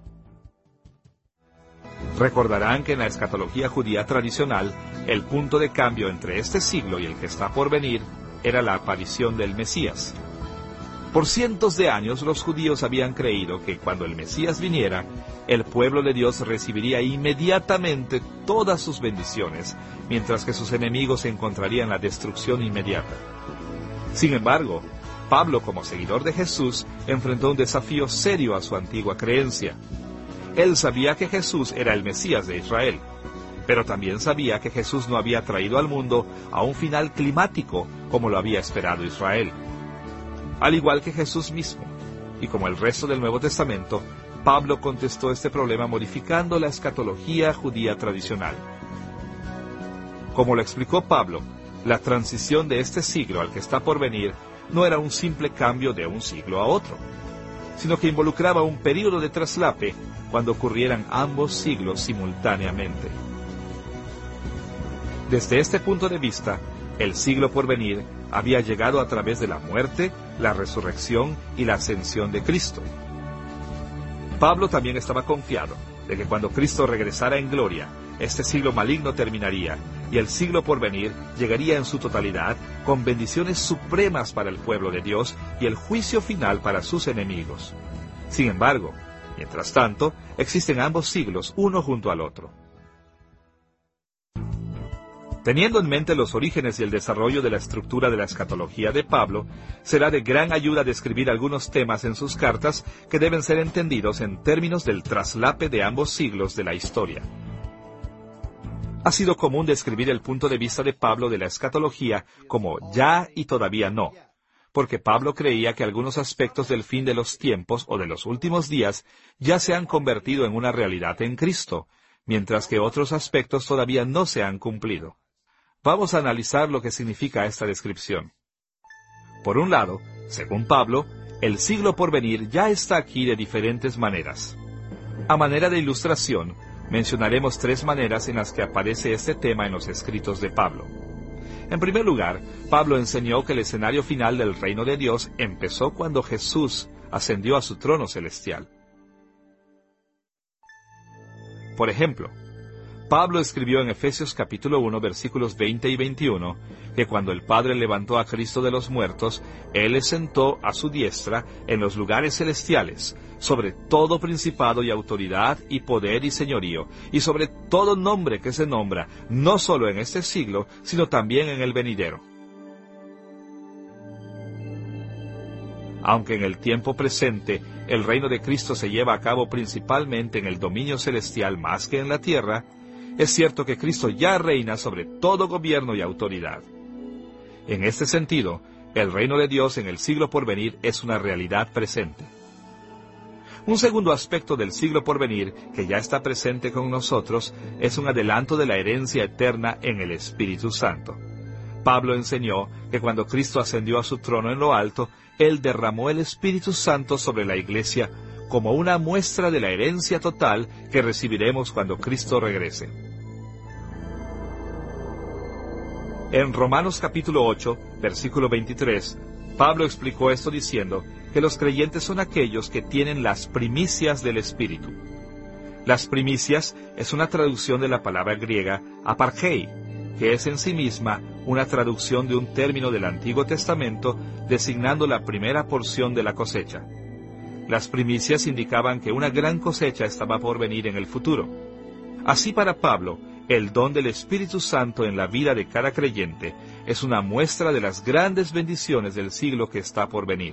A: Recordarán que en la escatología judía tradicional, el punto de cambio entre este siglo y el que está por venir era la aparición del Mesías. Por cientos de años los judíos habían creído que cuando el Mesías viniera, el pueblo de Dios recibiría inmediatamente todas sus bendiciones, mientras que sus enemigos encontrarían la destrucción inmediata. Sin embargo, Pablo, como seguidor de Jesús, enfrentó un desafío serio a su antigua creencia. Él sabía que Jesús era el Mesías de Israel, pero también sabía que Jesús no había traído al mundo a un final climático como lo había esperado Israel. Al igual que Jesús mismo, y como el resto del Nuevo Testamento, Pablo contestó este problema modificando la escatología judía tradicional. Como lo explicó Pablo, la transición de este siglo al que está por venir no era un simple cambio de un siglo a otro, sino que involucraba un período de traslape cuando ocurrieran ambos siglos simultáneamente. Desde este punto de vista, el siglo por venir había llegado a través de la muerte, la resurrección y la ascensión de Cristo. Pablo también estaba confiado de que cuando Cristo regresara en gloria, este siglo maligno terminaría y el siglo por venir llegaría en su totalidad con bendiciones supremas para el pueblo de Dios y el juicio final para sus enemigos. Sin embargo, mientras tanto, existen ambos siglos uno junto al otro. Teniendo en mente los orígenes y el desarrollo de la estructura de la escatología de Pablo, será de gran ayuda describir algunos temas en sus cartas que deben ser entendidos en términos del traslape de ambos siglos de la historia. Ha sido común describir el punto de vista de Pablo de la escatología como ya y todavía no, porque Pablo creía que algunos aspectos del fin de los tiempos o de los últimos días ya se han convertido en una realidad en Cristo, mientras que otros aspectos todavía no se han cumplido. Vamos a analizar lo que significa esta descripción. Por un lado, según Pablo, el siglo por venir ya está aquí de diferentes maneras. A manera de ilustración, mencionaremos 3 maneras en las que aparece este tema en los escritos de Pablo. En primer lugar, Pablo enseñó que el escenario final del reino de Dios empezó cuando Jesús ascendió a su trono celestial. Por ejemplo, Pablo escribió en Efesios capítulo 1, versículos 20 y 21, que cuando el Padre levantó a Cristo de los muertos, Él le sentó a su diestra en los lugares celestiales, sobre todo principado y autoridad y poder y señorío, y sobre todo nombre que se nombra, no solo en este siglo, sino también en el venidero. Aunque en el tiempo presente el reino de Cristo se lleva a cabo principalmente en el dominio celestial más que en la tierra, es cierto que Cristo ya reina sobre todo gobierno y autoridad. En este sentido, el reino de Dios en el siglo por venir es una realidad presente. Un segundo aspecto del siglo por venir, que ya está presente con nosotros, es un adelanto de la herencia eterna en el Espíritu Santo. Pablo enseñó que cuando Cristo ascendió a su trono en lo alto, Él derramó el Espíritu Santo sobre la Iglesia como una muestra de la herencia total que recibiremos cuando Cristo regrese. En Romanos capítulo 8, versículo 23, Pablo explicó esto diciendo que los creyentes son aquellos que tienen las primicias del Espíritu. Las primicias es una traducción de la palabra griega aparchei, que es en sí misma una traducción de un término del Antiguo Testamento designando la primera porción de la cosecha. Las primicias indicaban que una gran cosecha estaba por venir en el futuro. Así para Pablo, el don del Espíritu Santo en la vida de cada creyente es una muestra de las grandes bendiciones del siglo que está por venir.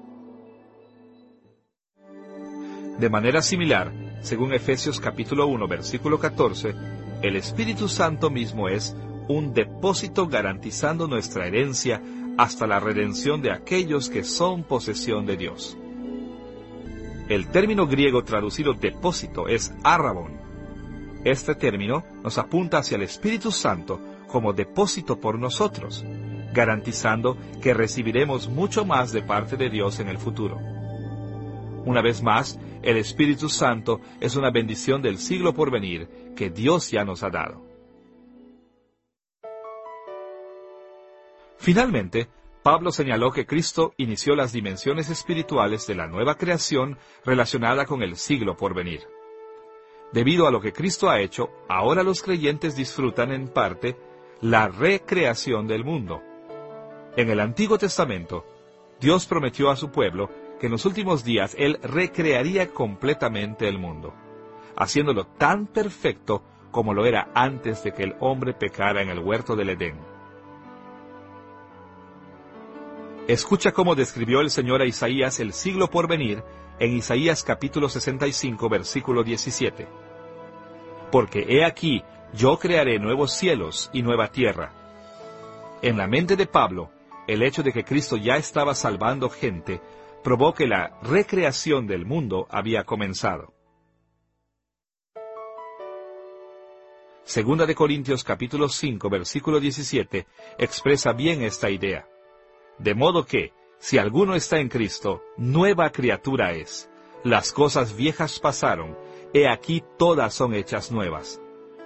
A: De manera similar, según Efesios capítulo 1, versículo 14, el Espíritu Santo mismo es un depósito garantizando nuestra herencia hasta la redención de aquellos que son posesión de Dios. El término griego traducido depósito es arrabon. Este término nos apunta hacia el Espíritu Santo como depósito por nosotros, garantizando que recibiremos mucho más de parte de Dios en el futuro. Una vez más, el Espíritu Santo es una bendición del siglo por venir que Dios ya nos ha dado. Finalmente, Pablo señaló que Cristo inició las dimensiones espirituales de la nueva creación relacionada con el siglo por venir. Debido a lo que Cristo ha hecho, ahora los creyentes disfrutan en parte la recreación del mundo. En el Antiguo Testamento, Dios prometió a su pueblo que en los últimos días Él recrearía completamente el mundo, haciéndolo tan perfecto como lo era antes de que el hombre pecara en el huerto del Edén. Escucha cómo describió el Señor a Isaías el siglo por venir en Isaías capítulo 65, versículo 17. Porque he aquí, yo crearé nuevos cielos y nueva tierra. En la mente de Pablo, el hecho de que Cristo ya estaba salvando gente probó que la recreación del mundo había comenzado. Segunda de Corintios capítulo 5, versículo 17, expresa bien esta idea. De modo que, si alguno está en Cristo, nueva criatura es. Las cosas viejas pasaron, he aquí todas son hechas nuevas.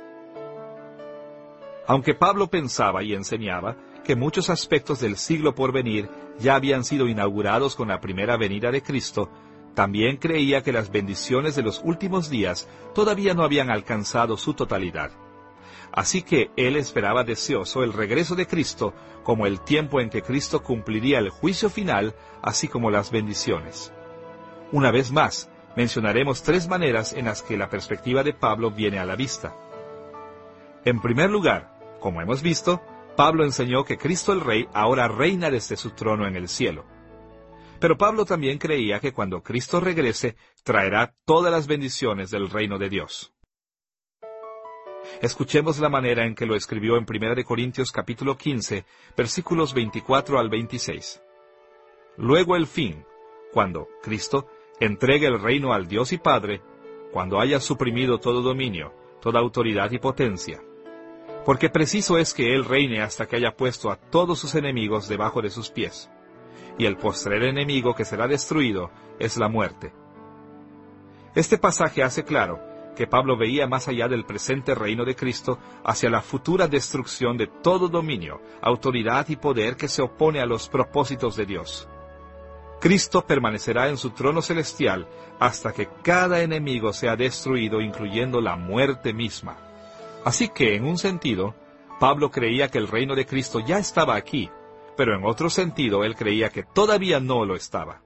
A: Aunque Pablo pensaba y enseñaba que muchos aspectos del siglo por venir ya habían sido inaugurados con la primera venida de Cristo, también creía que las bendiciones de los últimos días todavía no habían alcanzado su totalidad. Así que él esperaba deseoso el regreso de Cristo como el tiempo en que Cristo cumpliría el juicio final, así como las bendiciones. Una vez más, mencionaremos 3 maneras en las que la perspectiva de Pablo viene a la vista. En primer lugar, como hemos visto, Pablo enseñó que Cristo el Rey ahora reina desde su trono en el cielo. Pero Pablo también creía que cuando Cristo regrese, traerá todas las bendiciones del reino de Dios. Escuchemos la manera en que lo escribió en 1 Corintios capítulo 15, versículos 24 al 26. Luego el fin, cuando Cristo entregue el reino al Dios y Padre, cuando haya suprimido todo dominio, toda autoridad y potencia. Porque preciso es que Él reine hasta que haya puesto a todos sus enemigos debajo de sus pies. Y el postrer enemigo que será destruido es la muerte. Este pasaje hace claro que Pablo veía más allá del presente reino de Cristo hacia la futura destrucción de todo dominio, autoridad y poder que se opone a los propósitos de Dios. Cristo permanecerá en su trono celestial hasta que cada enemigo sea destruido, incluyendo la muerte misma. Así que, en un sentido, Pablo creía que el reino de Cristo ya estaba aquí, pero en otro sentido él creía que todavía no lo estaba.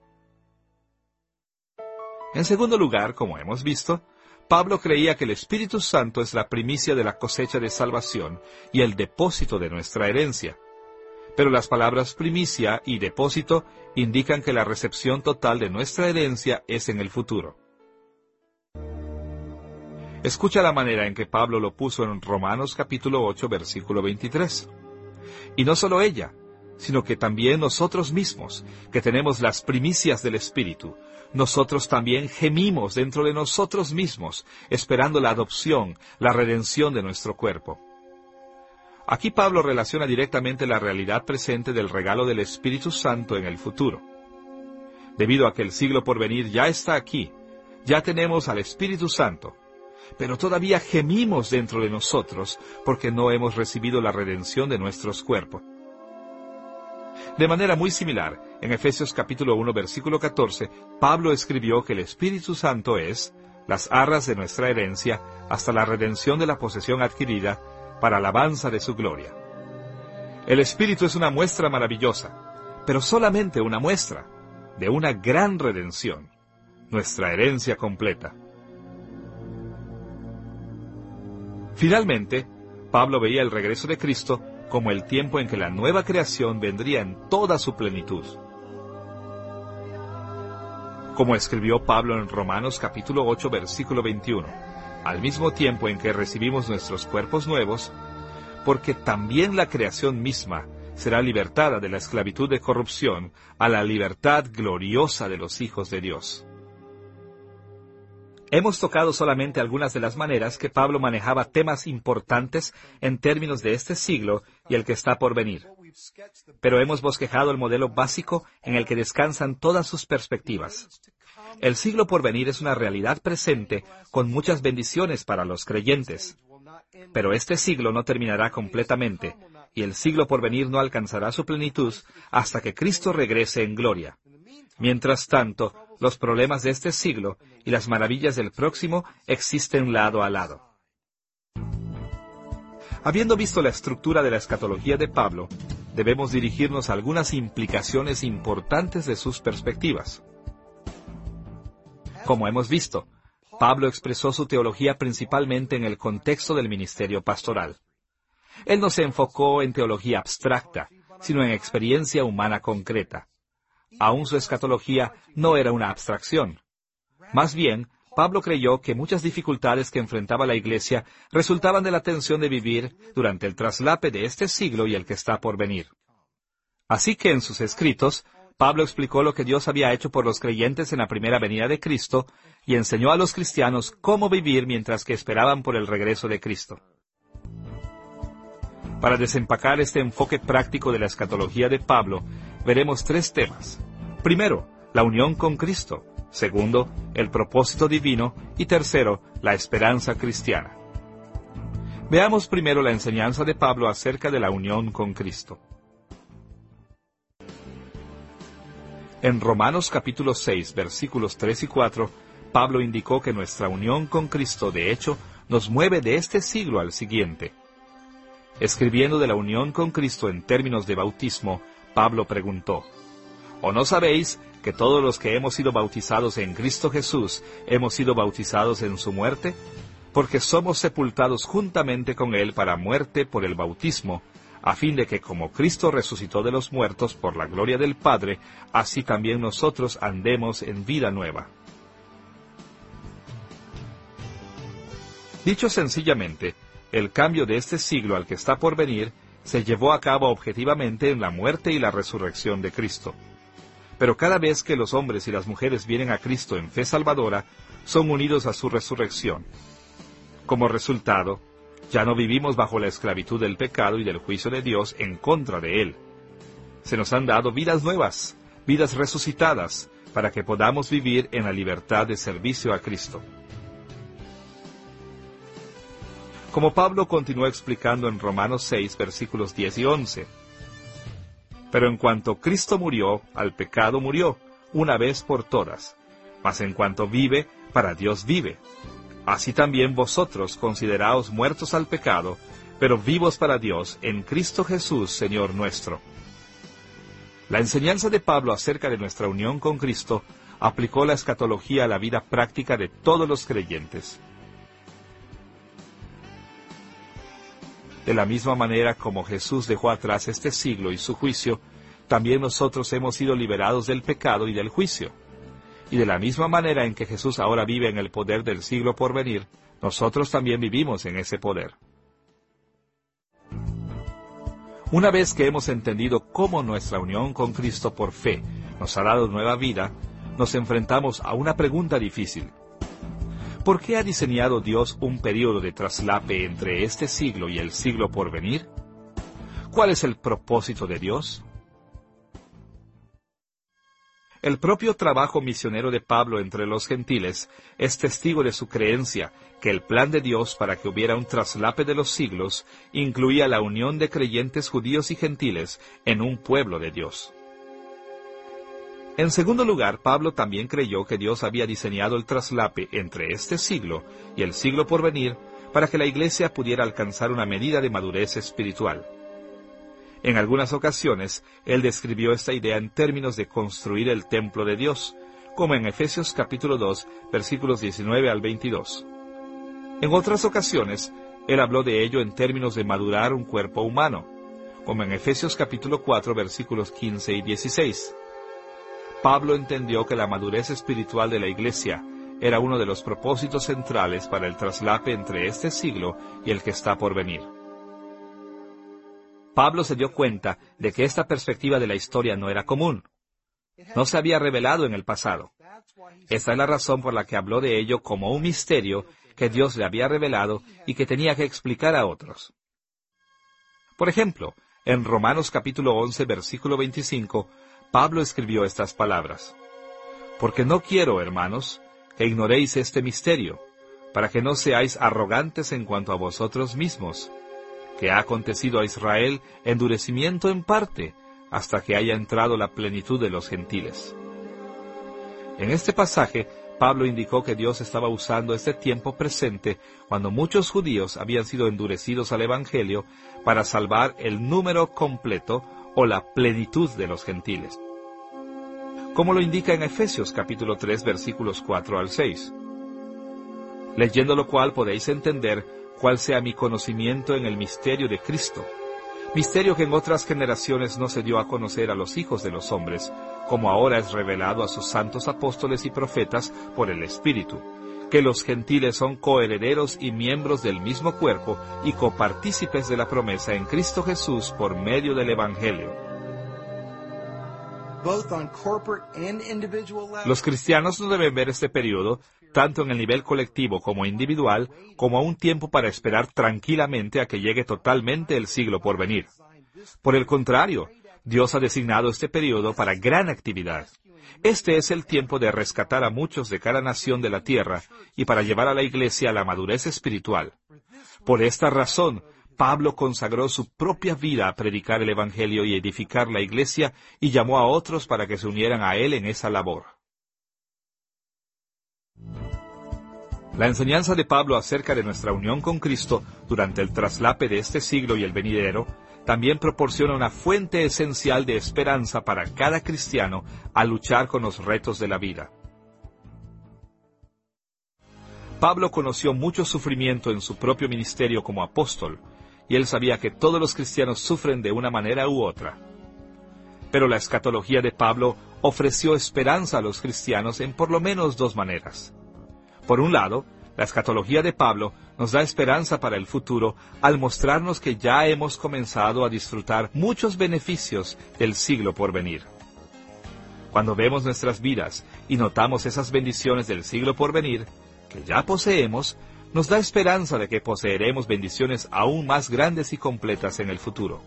A: En segundo lugar, como hemos visto, Pablo creía que el Espíritu Santo es la primicia de la cosecha de salvación y el depósito de nuestra herencia. Pero las palabras primicia y depósito indican que la recepción total de nuestra herencia es en el futuro. Escucha la manera en que Pablo lo puso en Romanos capítulo 8, versículo 23. Y no solo ella, sino que también nosotros mismos, que tenemos las primicias del Espíritu, nosotros también gemimos dentro de nosotros mismos, esperando la adopción, la redención de nuestro cuerpo. Aquí Pablo relaciona directamente la realidad presente del regalo del Espíritu Santo en el futuro. Debido a que el siglo por venir ya está aquí, ya tenemos al Espíritu Santo, pero todavía gemimos dentro de nosotros porque no hemos recibido la redención de nuestros cuerpos. De manera muy similar, en Efesios capítulo 1, versículo 14, Pablo escribió que el Espíritu Santo es las arras de nuestra herencia hasta la redención de la posesión adquirida para alabanza de su gloria. El Espíritu es una muestra maravillosa, pero solamente una muestra de una gran redención, nuestra herencia completa. Finalmente, Pablo veía el regreso de Cristo como el tiempo en que la nueva creación vendría en toda su plenitud. Como escribió Pablo en Romanos capítulo 8, versículo 21, al mismo tiempo en que recibimos nuestros cuerpos nuevos, porque también la creación misma será libertada de la esclavitud de corrupción a la libertad gloriosa de los hijos de Dios. Hemos tocado solamente algunas de las maneras que Pablo manejaba temas importantes en términos de este siglo y el que está por venir. Pero hemos bosquejado el modelo básico en el que descansan todas sus perspectivas. El siglo por venir es una realidad presente con muchas bendiciones para los creyentes. Pero este siglo no terminará completamente, y el siglo por venir no alcanzará su plenitud hasta que Cristo regrese en gloria. Mientras tanto, los problemas de este siglo y las maravillas del próximo existen lado a lado. Habiendo visto la estructura de la escatología de Pablo, debemos dirigirnos a algunas implicaciones importantes de sus perspectivas. Como hemos visto, Pablo expresó su teología principalmente en el contexto del ministerio pastoral. Él no se enfocó en teología abstracta, sino en experiencia humana concreta. Aún su escatología no era una abstracción. Más bien, Pablo creyó que muchas dificultades que enfrentaba la Iglesia resultaban de la tensión de vivir durante el traslape de este siglo y el que está por venir. Así que en sus escritos, Pablo explicó lo que Dios había hecho por los creyentes en la primera venida de Cristo y enseñó a los cristianos cómo vivir mientras que esperaban por el regreso de Cristo. Para desempacar este enfoque práctico de la escatología de Pablo, veremos tres temas. Primero, la unión con Cristo. Segundo, el propósito divino. Y tercero, la esperanza cristiana. Veamos primero la enseñanza de Pablo acerca de la unión con Cristo. En Romanos capítulo 6, versículos 3 y 4, Pablo indicó que nuestra unión con Cristo, de hecho, nos mueve de este siglo al siguiente. Escribiendo de la unión con Cristo en términos de bautismo, Pablo preguntó, ¿o no sabéis que todos los que hemos sido bautizados en Cristo Jesús hemos sido bautizados en su muerte? Porque somos sepultados juntamente con Él para muerte por el bautismo, a fin de que como Cristo resucitó de los muertos por la gloria del Padre, así también nosotros andemos en vida nueva. Dicho sencillamente, el cambio de este siglo al que está por venir se llevó a cabo objetivamente en la muerte y la resurrección de Cristo. Pero cada vez que los hombres y las mujeres vienen a Cristo en fe salvadora, son unidos a su resurrección. Como resultado, ya no vivimos bajo la esclavitud del pecado y del juicio de Dios en contra de Él. Se nos han dado vidas nuevas, vidas resucitadas, para que podamos vivir en la libertad de servicio a Cristo. Como Pablo continuó explicando en Romanos 6, versículos 10 y 11. Pero en cuanto Cristo murió, al pecado murió, una vez por todas. Mas en cuanto vive, para Dios vive. Así también vosotros consideraos muertos al pecado, pero vivos para Dios en Cristo Jesús, Señor nuestro. La enseñanza de Pablo acerca de nuestra unión con Cristo aplicó la escatología a la vida práctica de todos los creyentes. De la misma manera como Jesús dejó atrás este siglo y su juicio, también nosotros hemos sido liberados del pecado y del juicio. Y de la misma manera en que Jesús ahora vive en el poder del siglo por venir, nosotros también vivimos en ese poder. Una vez que hemos entendido cómo nuestra unión con Cristo por fe nos ha dado nueva vida, nos enfrentamos a una pregunta difícil. ¿Por qué ha diseñado Dios un período de traslape entre este siglo y el siglo por venir? ¿Cuál es el propósito de Dios? El propio trabajo misionero de Pablo entre los gentiles es testigo de su creencia que el plan de Dios para que hubiera un traslape de los siglos incluía la unión de creyentes judíos y gentiles en un pueblo de Dios. En segundo lugar, Pablo también creyó que Dios había diseñado el traslape entre este siglo y el siglo por venir para que la Iglesia pudiera alcanzar una medida de madurez espiritual. En algunas ocasiones, él describió esta idea en términos de construir el templo de Dios, como en Efesios capítulo 2, versículos 19 al 22. En otras ocasiones, él habló de ello en términos de madurar un cuerpo humano, como en Efesios capítulo 4, versículos 15 y 16. Pablo entendió que la madurez espiritual de la Iglesia era uno de los propósitos centrales para el traslape entre este siglo y el que está por venir. Pablo se dio cuenta de que esta perspectiva de la historia no era común. No se había revelado en el pasado. Esta es la razón por la que habló de ello como un misterio que Dios le había revelado y que tenía que explicar a otros. Por ejemplo, en Romanos capítulo 11, versículo 25, Pablo escribió estas palabras: Porque no quiero, hermanos, que ignoréis este misterio, para que no seáis arrogantes en cuanto a vosotros mismos, que ha acontecido a Israel endurecimiento en parte, hasta que haya entrado la plenitud de los gentiles. En este pasaje, Pablo indicó que Dios estaba usando este tiempo presente, cuando muchos judíos habían sido endurecidos al Evangelio, para salvar el número completo o la plenitud de los gentiles, como lo indica en Efesios capítulo 3 versículos 4 al 6. Leyendo lo cual podéis entender cuál sea mi conocimiento en el misterio de Cristo, misterio que en otras generaciones no se dio a conocer a los hijos de los hombres, como ahora es revelado a sus santos apóstoles y profetas por el Espíritu, que los gentiles son coherederos y miembros del mismo cuerpo y copartícipes de la promesa en Cristo Jesús por medio del Evangelio. Los cristianos no deben ver este periodo, tanto en el nivel colectivo como individual, como un tiempo para esperar tranquilamente a que llegue totalmente el siglo por venir. Por el contrario, Dios ha designado este periodo para gran actividad. Este es el tiempo de rescatar a muchos de cada nación de la tierra y para llevar a la Iglesia a la madurez espiritual. Por esta razón, Pablo consagró su propia vida a predicar el Evangelio y edificar la Iglesia, y llamó a otros para que se unieran a él en esa labor. La enseñanza de Pablo acerca de nuestra unión con Cristo durante el traslape de este siglo y el venidero también proporciona una fuente esencial de esperanza para cada cristiano al luchar con los retos de la vida. Pablo conoció mucho sufrimiento en su propio ministerio como apóstol, y él sabía que todos los cristianos sufren de una manera u otra. Pero la escatología de Pablo ofreció esperanza a los cristianos en por lo menos dos maneras. Por un lado, la escatología de Pablo nos da esperanza para el futuro al mostrarnos que ya hemos comenzado a disfrutar muchos beneficios del siglo por venir. Cuando vemos nuestras vidas y notamos esas bendiciones del siglo por venir, que ya poseemos, nos da esperanza de que poseeremos bendiciones aún más grandes y completas en el futuro.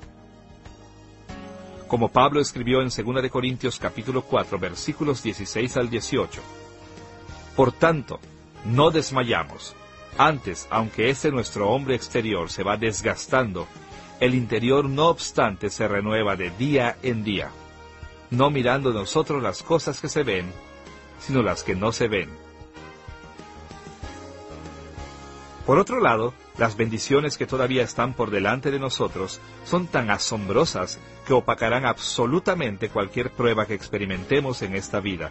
A: Como Pablo escribió en 2 de Corintios capítulo 4 versículos 16 al 18. Por tanto, no desmayamos. Antes, aunque nuestro hombre exterior se va desgastando, el interior no obstante se renueva de día en día, no mirando nosotros las cosas que se ven, sino las que no se ven. Por otro lado, las bendiciones que todavía están por delante de nosotros son tan asombrosas que opacarán absolutamente cualquier prueba que experimentemos en esta vida.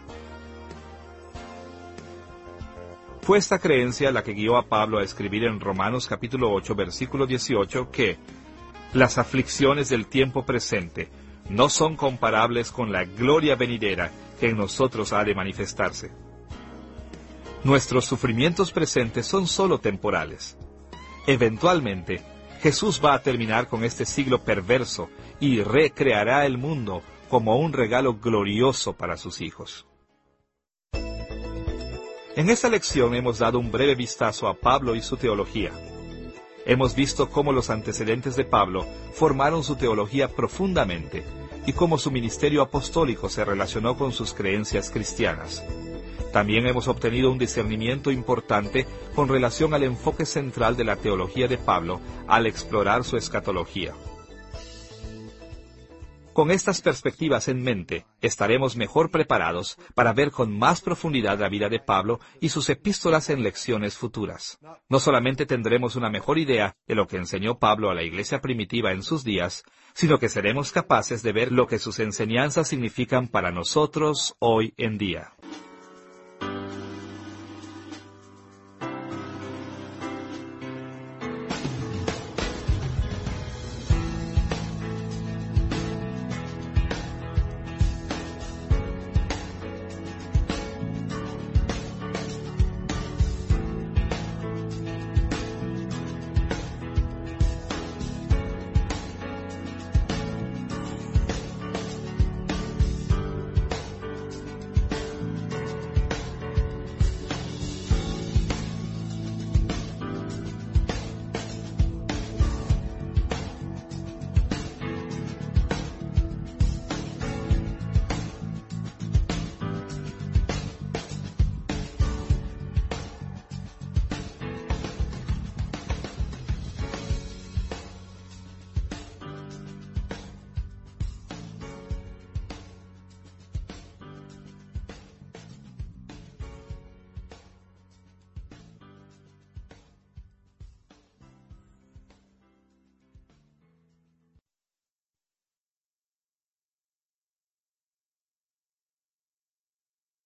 A: Fue esta creencia la que guió a Pablo a escribir en Romanos capítulo 8, versículo 18, que las aflicciones del tiempo presente no son comparables con la gloria venidera que en nosotros ha de manifestarse. Nuestros sufrimientos presentes son sólo temporales. Eventualmente, Jesús va a terminar con este siglo perverso y recreará el mundo como un regalo glorioso para sus hijos. En esta lección hemos dado un breve vistazo a Pablo y su teología. Hemos visto cómo los antecedentes de Pablo formaron su teología profundamente y cómo su ministerio apostólico se relacionó con sus creencias cristianas. También hemos obtenido un discernimiento importante con relación al enfoque central de la teología de Pablo al explorar su escatología. Con estas perspectivas en mente, estaremos mejor preparados para ver con más profundidad la vida de Pablo y sus epístolas en lecciones futuras. No solamente tendremos una mejor idea de lo que enseñó Pablo a la iglesia primitiva en sus días, sino que seremos capaces de ver lo que sus enseñanzas significan para nosotros hoy en día.